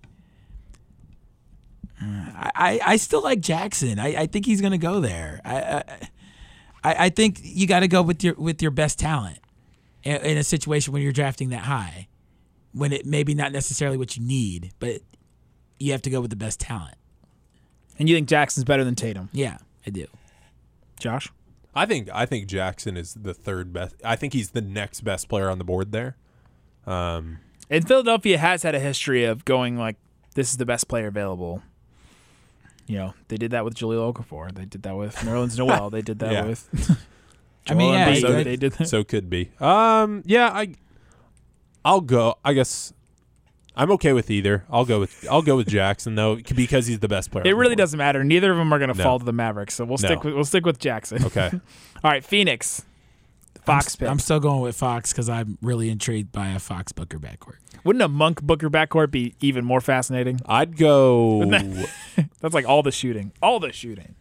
I, I, I still like Jackson. I, I think he's gonna go there. I I, I I think you got to go with your with your best talent in, in a situation when you're drafting that high, when it maybe not necessarily what you need, but you have to go with the best talent. And you think Jackson's better than Tatum? Yeah, I do. Josh? I think I think Jackson is the third best. I think he's the next best player on the board there. Um, And Philadelphia has had a history of going like, this is the best player available. You know, they did that with Jahlil Okafor. They did that with Nerlens Noel. They did that Yeah. with. I mean, Joel yeah, Embiid. you so, could- they did that. so could be. Um, yeah, I, I'll go. I guess I'm okay with either. I'll go with I'll go with Jackson though because he's the best player. It on the really board. doesn't matter. Neither of them are going to No. fall to the Mavericks, so we'll stick No. with we'll stick with Jackson. Okay. All right, Phoenix. Fox pick. I'm still going with Fox because I'm really intrigued by a Fox Booker backcourt. Wouldn't a Monk Booker backcourt be even more fascinating? I'd go. That's like all the shooting, all the shooting.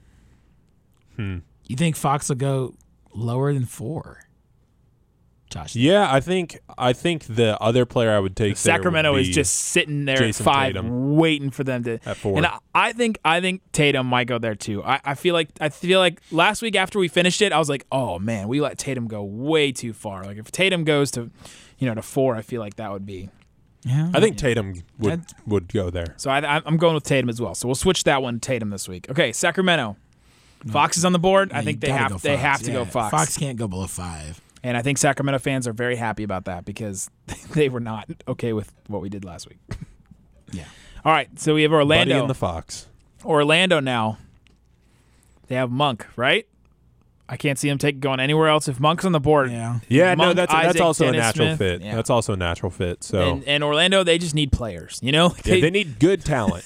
You think Fox will go lower than four? Josh, Yeah, I think I think the other player I would take there would Sacramento is be just sitting there Jason at five, Tatum. waiting for them to. At four. And I, I think I think Tatum might go there too. I, I feel like I feel like last week after we finished it, I was like, oh man, we let Tatum go way too far. Like if Tatum goes to, you know, to four, I feel like that would be. yeah, I think Tatum would That's- would go there. So I, I'm going with Tatum as well. So we'll switch that one to Tatum this week. Okay, Sacramento. Fox is on the board. I you think they gotta have go they Fox. have to go Yeah, Fox. Fox can't go below five. And I think Sacramento fans are very happy about that because they were not okay with what we did last week. Yeah. All right, so we have Buddy Orlando. and the Fox. Orlando now. They have Monk, right? I can't see him take going anywhere else. If Monk's on the board, Yeah. Yeah, no, Monk, that's that's Isaac, also Dennis a natural Smith. fit. Yeah. That's also a natural fit. So and, and Orlando, they just need players, you know? yeah, they need good talent.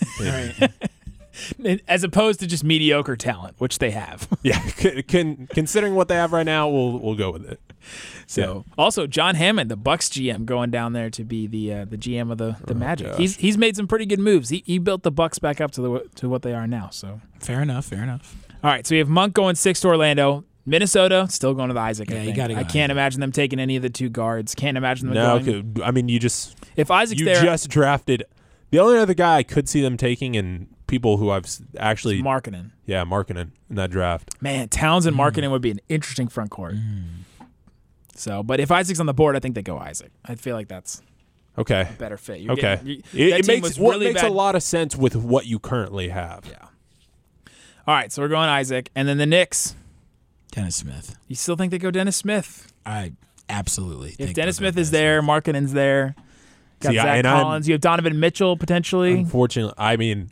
As opposed to just mediocre talent, which they have. Yeah, c- can, considering what they have right now, we'll we'll go with it. So also John Hammond, the Bucks G M, going down there to be the uh, the G M of the, the Magic. gosh. He's he's made some pretty good moves. He he built the Bucks back up to the to what they are now. So Fair enough. Fair enough. all right, so we have Monk going six to Orlando. Minnesota still going to the Isaac. I Yeah, you think. gotta go I can't Isaac. imagine them taking any of the two guards. Can't imagine them No, going. c- I mean you just If Isaac's you there, just drafted. The only other guy I could see them taking, and people who I've s- actually Markkanen. yeah Markkanen in that draft. Man, Towns and Markkanen would be an interesting front court. So, but if Isaac's on the board, I think they go Isaac. I feel like that's Okay, a better fit. You're okay, getting- you- it, that it team makes was what really makes bad. a lot of sense with what you currently have. Yeah. All right, so we're going Isaac, and then the Knicks. Dennis Smith. You still think they go Dennis Smith? I absolutely. If think Dennis they'll go Smith is Dennis there, Smith. Markkanen's there. Got See, I- Zach and I'm- Collins. You have Donovan Mitchell potentially. Unfortunately, I mean,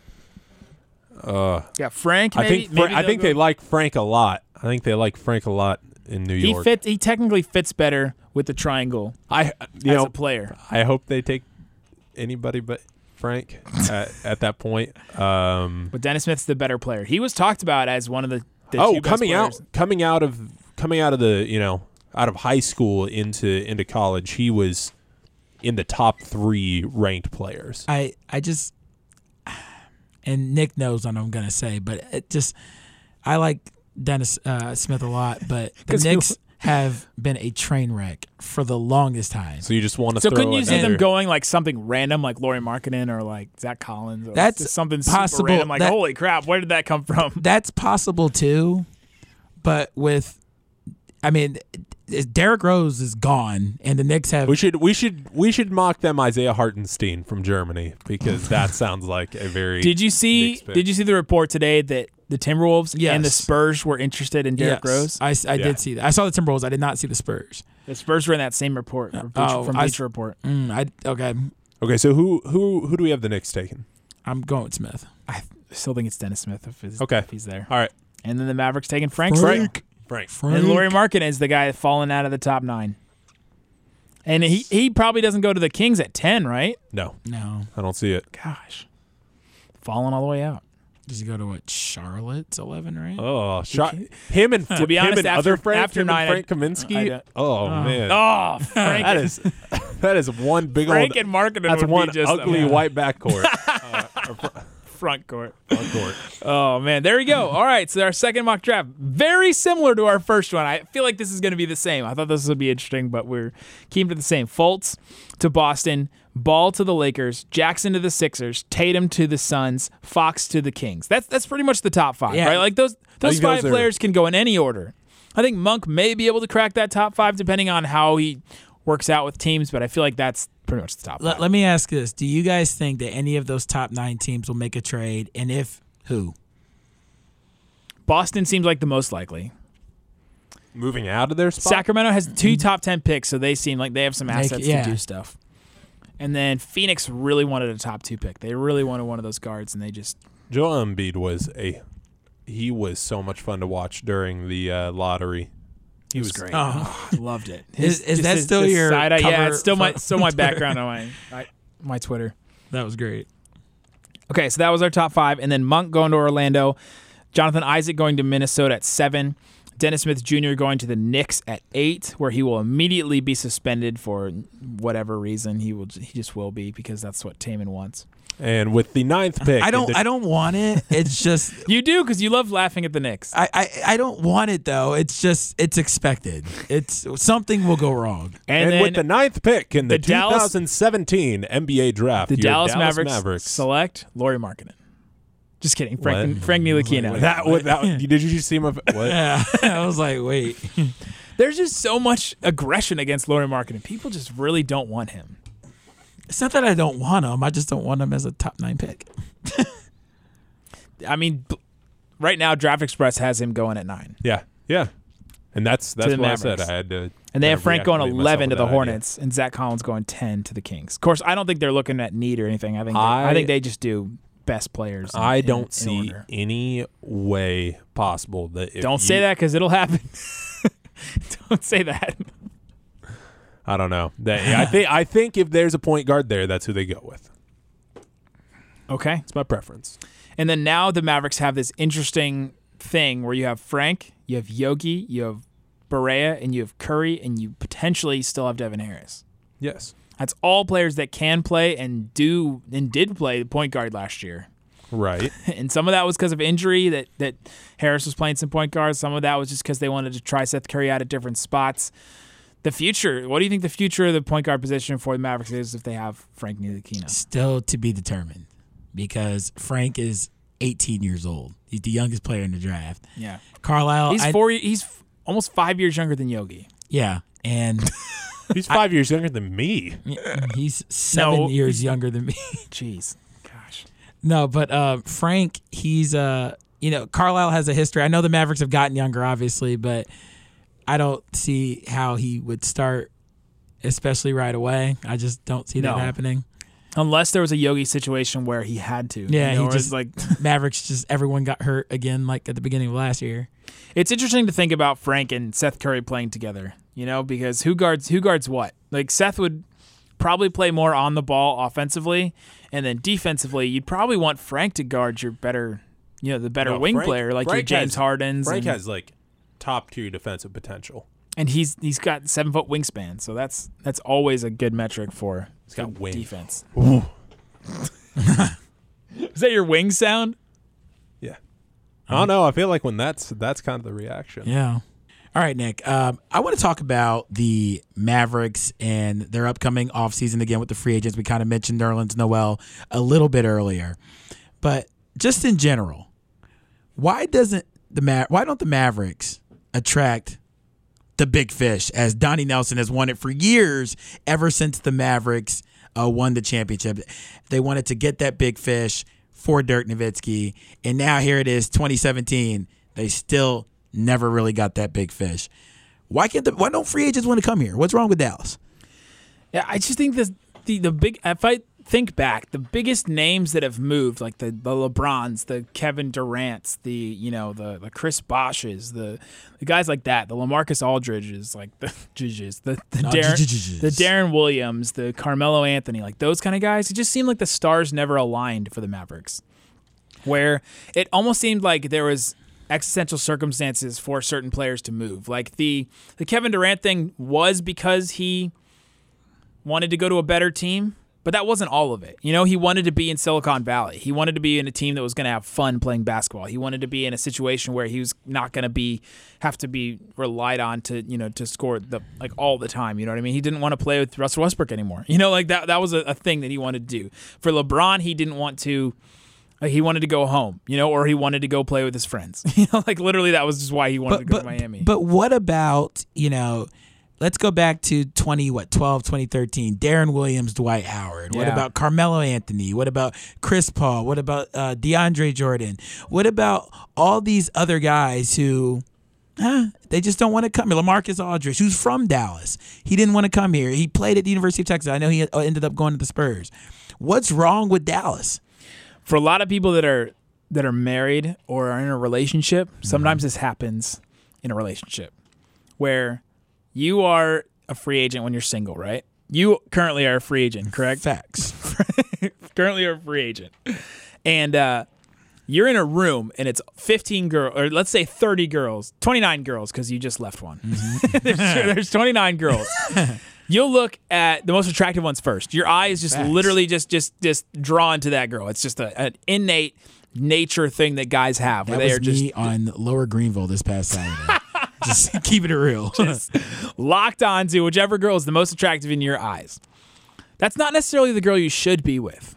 Yeah, Frank. Maybe, I think Fra- maybe I they'll think go- they like Frank a lot. I think they like Frank a lot in New he York. fits. He technically fits better with the triangle I you as know a player. I hope they take anybody but Frank at, at that point. Um, But Dennis Smith's the better player. He was talked about as one of the, the oh, two best coming out, players. coming out of coming out of the you know out of high school into into college, he was in the top three ranked players. I I just and Nick knows what I'm gonna say, but it just I like Dennis uh, Smith a lot, but the 'Cause he- Knicks have been a train wreck for the longest time. So you just want to So throw couldn't you see them another- going like something random, like Laurie Markkanen or like Zach Collins? Or That's just something possible. super random. Like, That- holy crap, where did that come from? That's possible too, but with I mean, Derrick Rose is gone, and the Knicks have We should we should we should mock them Isaiah Hartenstein from Germany because that sounds like a very Did you see? Knicks pick. Did you see the report today that the Timberwolves Yes. and the Spurs were interested in Derrick yes, Rose? I, I Yeah. did see that. I saw the Timberwolves. I did not see the Spurs. The Spurs were in that same report from Bleacher, Oh, from I s- Bleacher Report. Mm, I okay. Okay, so who who who do we have the Knicks taking? I'm going with Smith. I still think it's Dennis Smith if, he's, Okay. if he's there. All right, And then the Mavericks taking Frank. Frank. Frank. And Laurie Markkanen is the guy falling out of the top nine. And he, he probably doesn't go to the Kings at ten, right? No, No. I don't see it. Gosh. Falling all the way out. Does he go to what? Charlotte's eleven, right? Oh, shot him and To be him honest, and after- other Frank, after him nine, and Frank I- I Kaminsky. don't- Oh, man, Oh, Frank, that is that is one big Frank old. and Marketing That's would one be just ugly yeah, white backcourt. uh, front court. front court. Oh man, there we go. All right, so our second mock draft, very similar to our first one. I feel like this is going to be the same. I thought this would be interesting, but we're keeping it the same. Fultz to Boston, Ball to the Lakers, Jackson to the Sixers, Tatum to the Suns, Fox to the Kings. That's that's pretty much the top five, Yeah. right? Like those those think five those are- players can go in any order. I think Monk may be able to crack that top five depending on how he works out with teams, but I feel like that's pretty much the top five. Let, let me ask this: do you guys think that any of those top nine teams will make a trade, and if who? Boston seems like the most likely. Moving out of their spot. Sacramento has two top ten picks, so they seem like they have some Make- assets yeah. to do stuff. And then Phoenix really wanted a top two pick. They really wanted one of those guards, and they just Joel Embiid was a he was so much fun to watch during the uh, lottery. He was great. Oh, I loved it. Is- is just that his- still the your side eye- Yeah, cover it's still my for- still my background on my I, my Twitter. that was great. Okay, so that was our top five, and then Monk going to Orlando, Jonathan Isaac going to Minnesota at seven, Dennis Smith Junior going to the Knicks at eight, where he will immediately be suspended for whatever reason. He will, he just will be because that's what Taman wants. And with the ninth pick, I don't. in the- I don't want it. It's just. You do because you love laughing at the Knicks. I, I, I don't want it though. It's just it's expected. It's something will go wrong. And, then with the ninth pick in the, the Dallas- twenty seventeen N B A draft, the your Dallas, Mavericks, Mavericks. select Lauri Markkanen. Just kidding, Frank, What? Frank Ntilikina. That, would- that did you just see him? What? Yeah, I was like, wait. There's just so much aggression against Lauri Markkanen. People just really don't want him. It's not that I don't want him. I just don't want him as a top nine pick. I mean, b- right now, Draft Express has him going at nine. Yeah, yeah. And that's that's the what I said. Mavericks. I had to. And they have uh, Frank going reacclimate myself eleven to with the that idea. Hornets, and Zach Collins going ten to the Kings. Of course, I don't think they're looking at need or anything. I think they, I, I- think they just do best players. in- I in- don't in see order. any way possible that. If Don't say you- that because it'll happen. Don't say that. I don't know. That, I think I think if there's a point guard there, that's who they go with. Okay. It's my preference. And then now the Mavericks have this interesting thing where you have Frank, you have Yogi, you have Barea, and you have Curry, and you potentially still have Devin Harris. Yes. That's all players that can play and do and did play the point guard last year. Right. And some of that was because of injury that, that Harris was playing some point guards. Some of that was just because they wanted to try Seth Curry out at different spots. The future, what do you think the future of the point guard position for the Mavericks is if they have Frank Ntilikina? Still to be determined, because Frank is eighteen years old. He's the youngest player in the draft. Yeah. Carlisle, He's I- four. He's almost five years younger than Yogi. yeah, and He's five years younger than me. he's seven No. years younger than me. Jeez. Gosh. No, but uh, Frank, he's uh, you know, Carlisle has a history. I know the Mavericks have gotten younger, obviously, but I don't see how he would start, especially right away. I just don't see No. that happening. Unless there was a Yogi situation where he had to. Yeah, you know, he where it's just like Mavericks just everyone got hurt again, like at the beginning of last year. it's interesting to think about Frank and Seth Curry playing together, you know, because who guards who guards what? Like Seth would probably play more on the ball offensively, and then defensively, you'd probably want Frank to guard your better, you know, the better No, wing Frank- player like Frank your James has- Harden's. Frank and, has like top tier defensive potential. and he's he's got seven foot wingspan, so that's that's always a good metric for He's got good wing. defense. Is that your wing sound? Yeah. I don't know. I feel like when that's that's kind of the reaction. Yeah. All right, Nick. Um, I want to talk about the Mavericks and their upcoming offseason again with the free agents. We kind of mentioned Nerlens Noel a little bit earlier, but just in general, why doesn't the Ma- why don't the Mavericks attract the big fish, as Donnie Nelson has wanted for years, ever since the Mavericks uh, won the championship? They wanted to get that big fish for Dirk Nowitzki, and now here it is, twenty seventeen. They still never really got that big fish. Why can't the, why don't free agents want to come here? What's wrong with Dallas? Yeah, I just think the the the big. If I think back, the biggest names that have moved, like the, the LeBrons, the Kevin Durant's, the you know the the Chris Bosh's, the the guys like that, the LaMarcus Aldridge's, like the Judges, the the No, Darren, Judges. the Darren Williams, the Carmelo Anthony, like those kind of guys. It just seemed like the stars never aligned for the Mavericks. where it almost seemed like there was existential circumstances for certain players to move. Like the the Kevin Durant thing was because he wanted to go to a better team, but that wasn't all of it. You know, he wanted to be in Silicon Valley. He wanted to be in a team that was going to have fun playing basketball. He wanted to be in a situation where he was not going to be have to be relied on to, you know, to score the like all the time. You know what I mean? He didn't want to play with Russell Westbrook anymore. You know, like that that was a, a thing that he wanted to do. For LeBron, he didn't want to like, he wanted to go home, you know, or he wanted to go play with his friends. You know, like literally that was just why he wanted But to go but, to Miami. but what about, you know, let's go back to twenty what twelve, twenty thirteen. Darren Williams, Dwight Howard. What Yeah. about Carmelo Anthony? What about Chris Paul? What about uh, DeAndre Jordan? What about all these other guys who, huh, they just don't want to come here? LaMarcus Aldridge, who's from Dallas, he didn't want to come here. He played at the University of Texas. I know he ended up going to the Spurs. What's wrong with Dallas? For a lot of people that are that are married or are in a relationship, sometimes this happens in a relationship where you are a free agent when you're single, right? You currently are a free agent, correct? Facts. Currently are a free agent. And uh, you're in a room and it's fifteen girls, or let's say thirty girls, twenty-nine girls because you just left one. there's, there's twenty-nine girls. You'll look at the most attractive ones first. Your eye is just Facts. literally just just just drawn to that girl. It's just a, an innate nature thing that guys have. Where That they was are just me on Lower Greenville this past Saturday. Just keeping it real. locked onto whichever girl is the most attractive in your eyes. That's not necessarily the girl you should be with.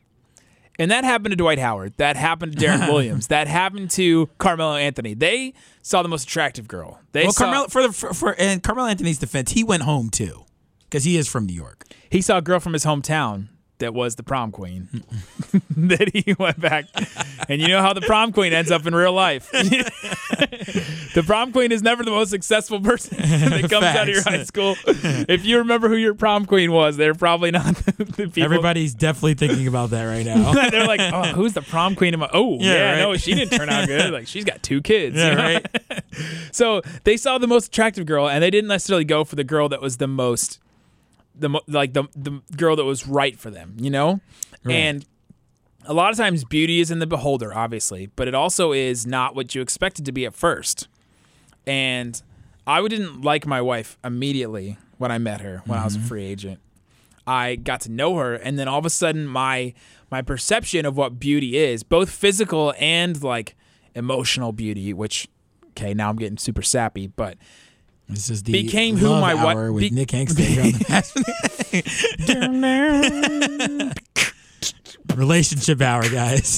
And that happened to Dwight Howard. That happened to Darren Williams. That happened to Carmelo Anthony. They saw the most attractive girl. They well, saw, Carmelo, for the for, for and Carmelo Anthony's defense, he went home too, because he is from New York. he saw a girl from his hometown that was the prom queen. That he went back. And you know how the prom queen ends up in real life. The prom queen is never the most successful person that comes out of your Facts. high school. If you remember who your prom queen was, they're probably not the people. Everybody's definitely thinking about that right now. They're like, oh, who's the prom queen? Of my- oh, yeah, Yeah, right. no, she didn't turn out good. Like, she's got two kids. Yeah, you know? right. So they saw the most attractive girl, and they didn't necessarily go for the girl that was the most, the mo- like the the girl that was right for them, you know. Right. And a lot of times, beauty is in the beholder, obviously, but it also is not what you expected to be at first. And I didn't like my wife immediately when I met her when I was a free agent. I got to know her, and then all of a sudden, my my perception of what beauty is, both physical and like emotional beauty, which okay, now I'm getting super sappy, but This is the Became who Love my wi- Hour with be- Nick Angstad here on the Relationship Hour, guys.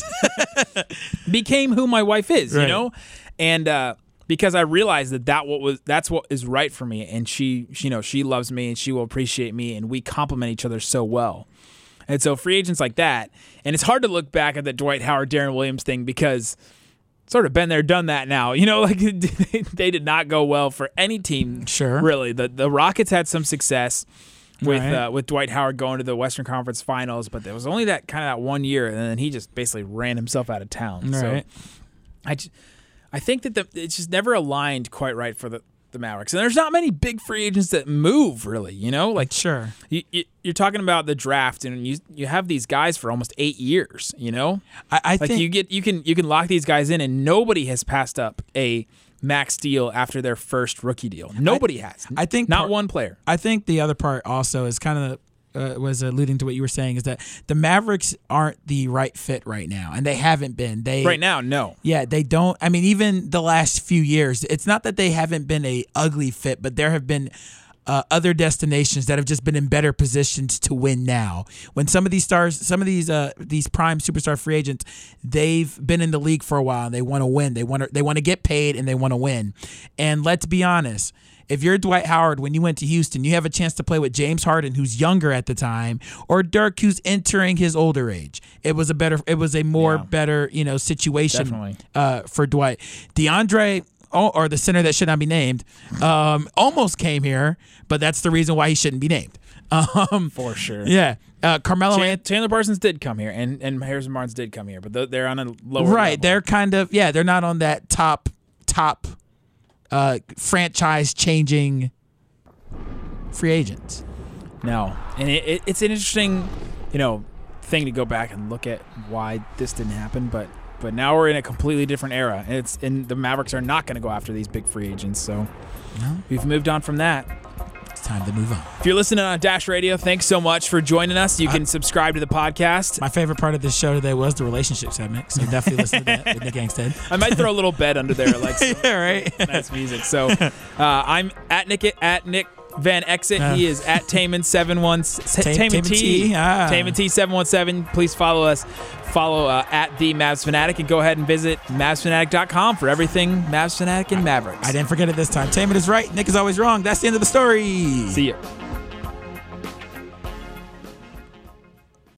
became who my wife is, Right. you know, and uh, because I realized that that what was that's what is right for me, and she, she, you know, she loves me and she will appreciate me, and we complement each other so well. And so free agents like that, and it's hard to look back at the Dwight Howard, Darren Williams thing because it's sort of been there, done that now. You know, like they did not go well for any team. Sure. Really, the the Rockets had some success with Right. uh, with Dwight Howard going to the Western Conference Finals, but there was only that kind of that one year, and then he just basically ran himself out of town. Right. So I, ju- I think that the, it's just never aligned quite right for the, the Mavericks, and there's not many big free agents that move really. You know, like Sure. you, you, you're talking about the draft, and you you have these guys for almost eight years. You know, I, I like think you get you can you can lock these guys in, and nobody has passed up a max deal after their first rookie deal. Nobody has. I think not part- one player. I think the other part also is kind of uh, was alluding to what you were saying, is that the Mavericks aren't the right fit right now, and they haven't been. They Right now, no. Yeah, they don't. I mean, even the last few years, it's not that they haven't been a ugly fit, but there have been uh, other destinations that have just been in better positions to win now. When some of these stars, some of these uh, these prime superstar free agents, they've been in the league for a while and they want to win. They want to they want to get paid and they want to win. And let's be honest. If you're Dwight Howard, when you went to Houston, you have a chance to play with James Harden, who's younger at the time, or Dirk, who's entering his older age. It was a better, it was a more Yeah. better, you know, situation Definitely. uh, for Dwight. DeAndre, oh, or the center that should not be named, um, almost came here, but that's the reason why he shouldn't be named. Um, For sure. yeah, uh, Carmelo. Chan- Ant- Chandler Parsons did come here, and, and Harrison Barnes did come here, but th- they're on a lower right, level. they're kind of yeah, they're not on that top top uh, franchise changing free agents. No, and it, it, it's an interesting, you know, thing to go back and look at why this didn't happen. But But now we're in a completely different era. And it's and the Mavericks are not going to go after these big free agents. So No. we've moved on from that. It's time to move on. If you're listening on Dash Radio, thanks so much for joining us. You can subscribe to the podcast. My favorite part of this show today was the relationship segment, so definitely listen to that with Nick Angstead. I might throw a little bed under there, like some Yeah, right. nice music. So uh, I'm at Nick at Nick Van Exit. Uh, he is at Taman seven one Taman Taman T T, ah. Taman T seven one seven. Please follow us. Follow uh, at the Mavs Fanatic and go ahead and visit Mavs Fanatic dot com for everything Mavs Fanatic and Mavericks. I didn't forget it this time. Taman is right. Nick is always wrong. That's the end of the story. See ya.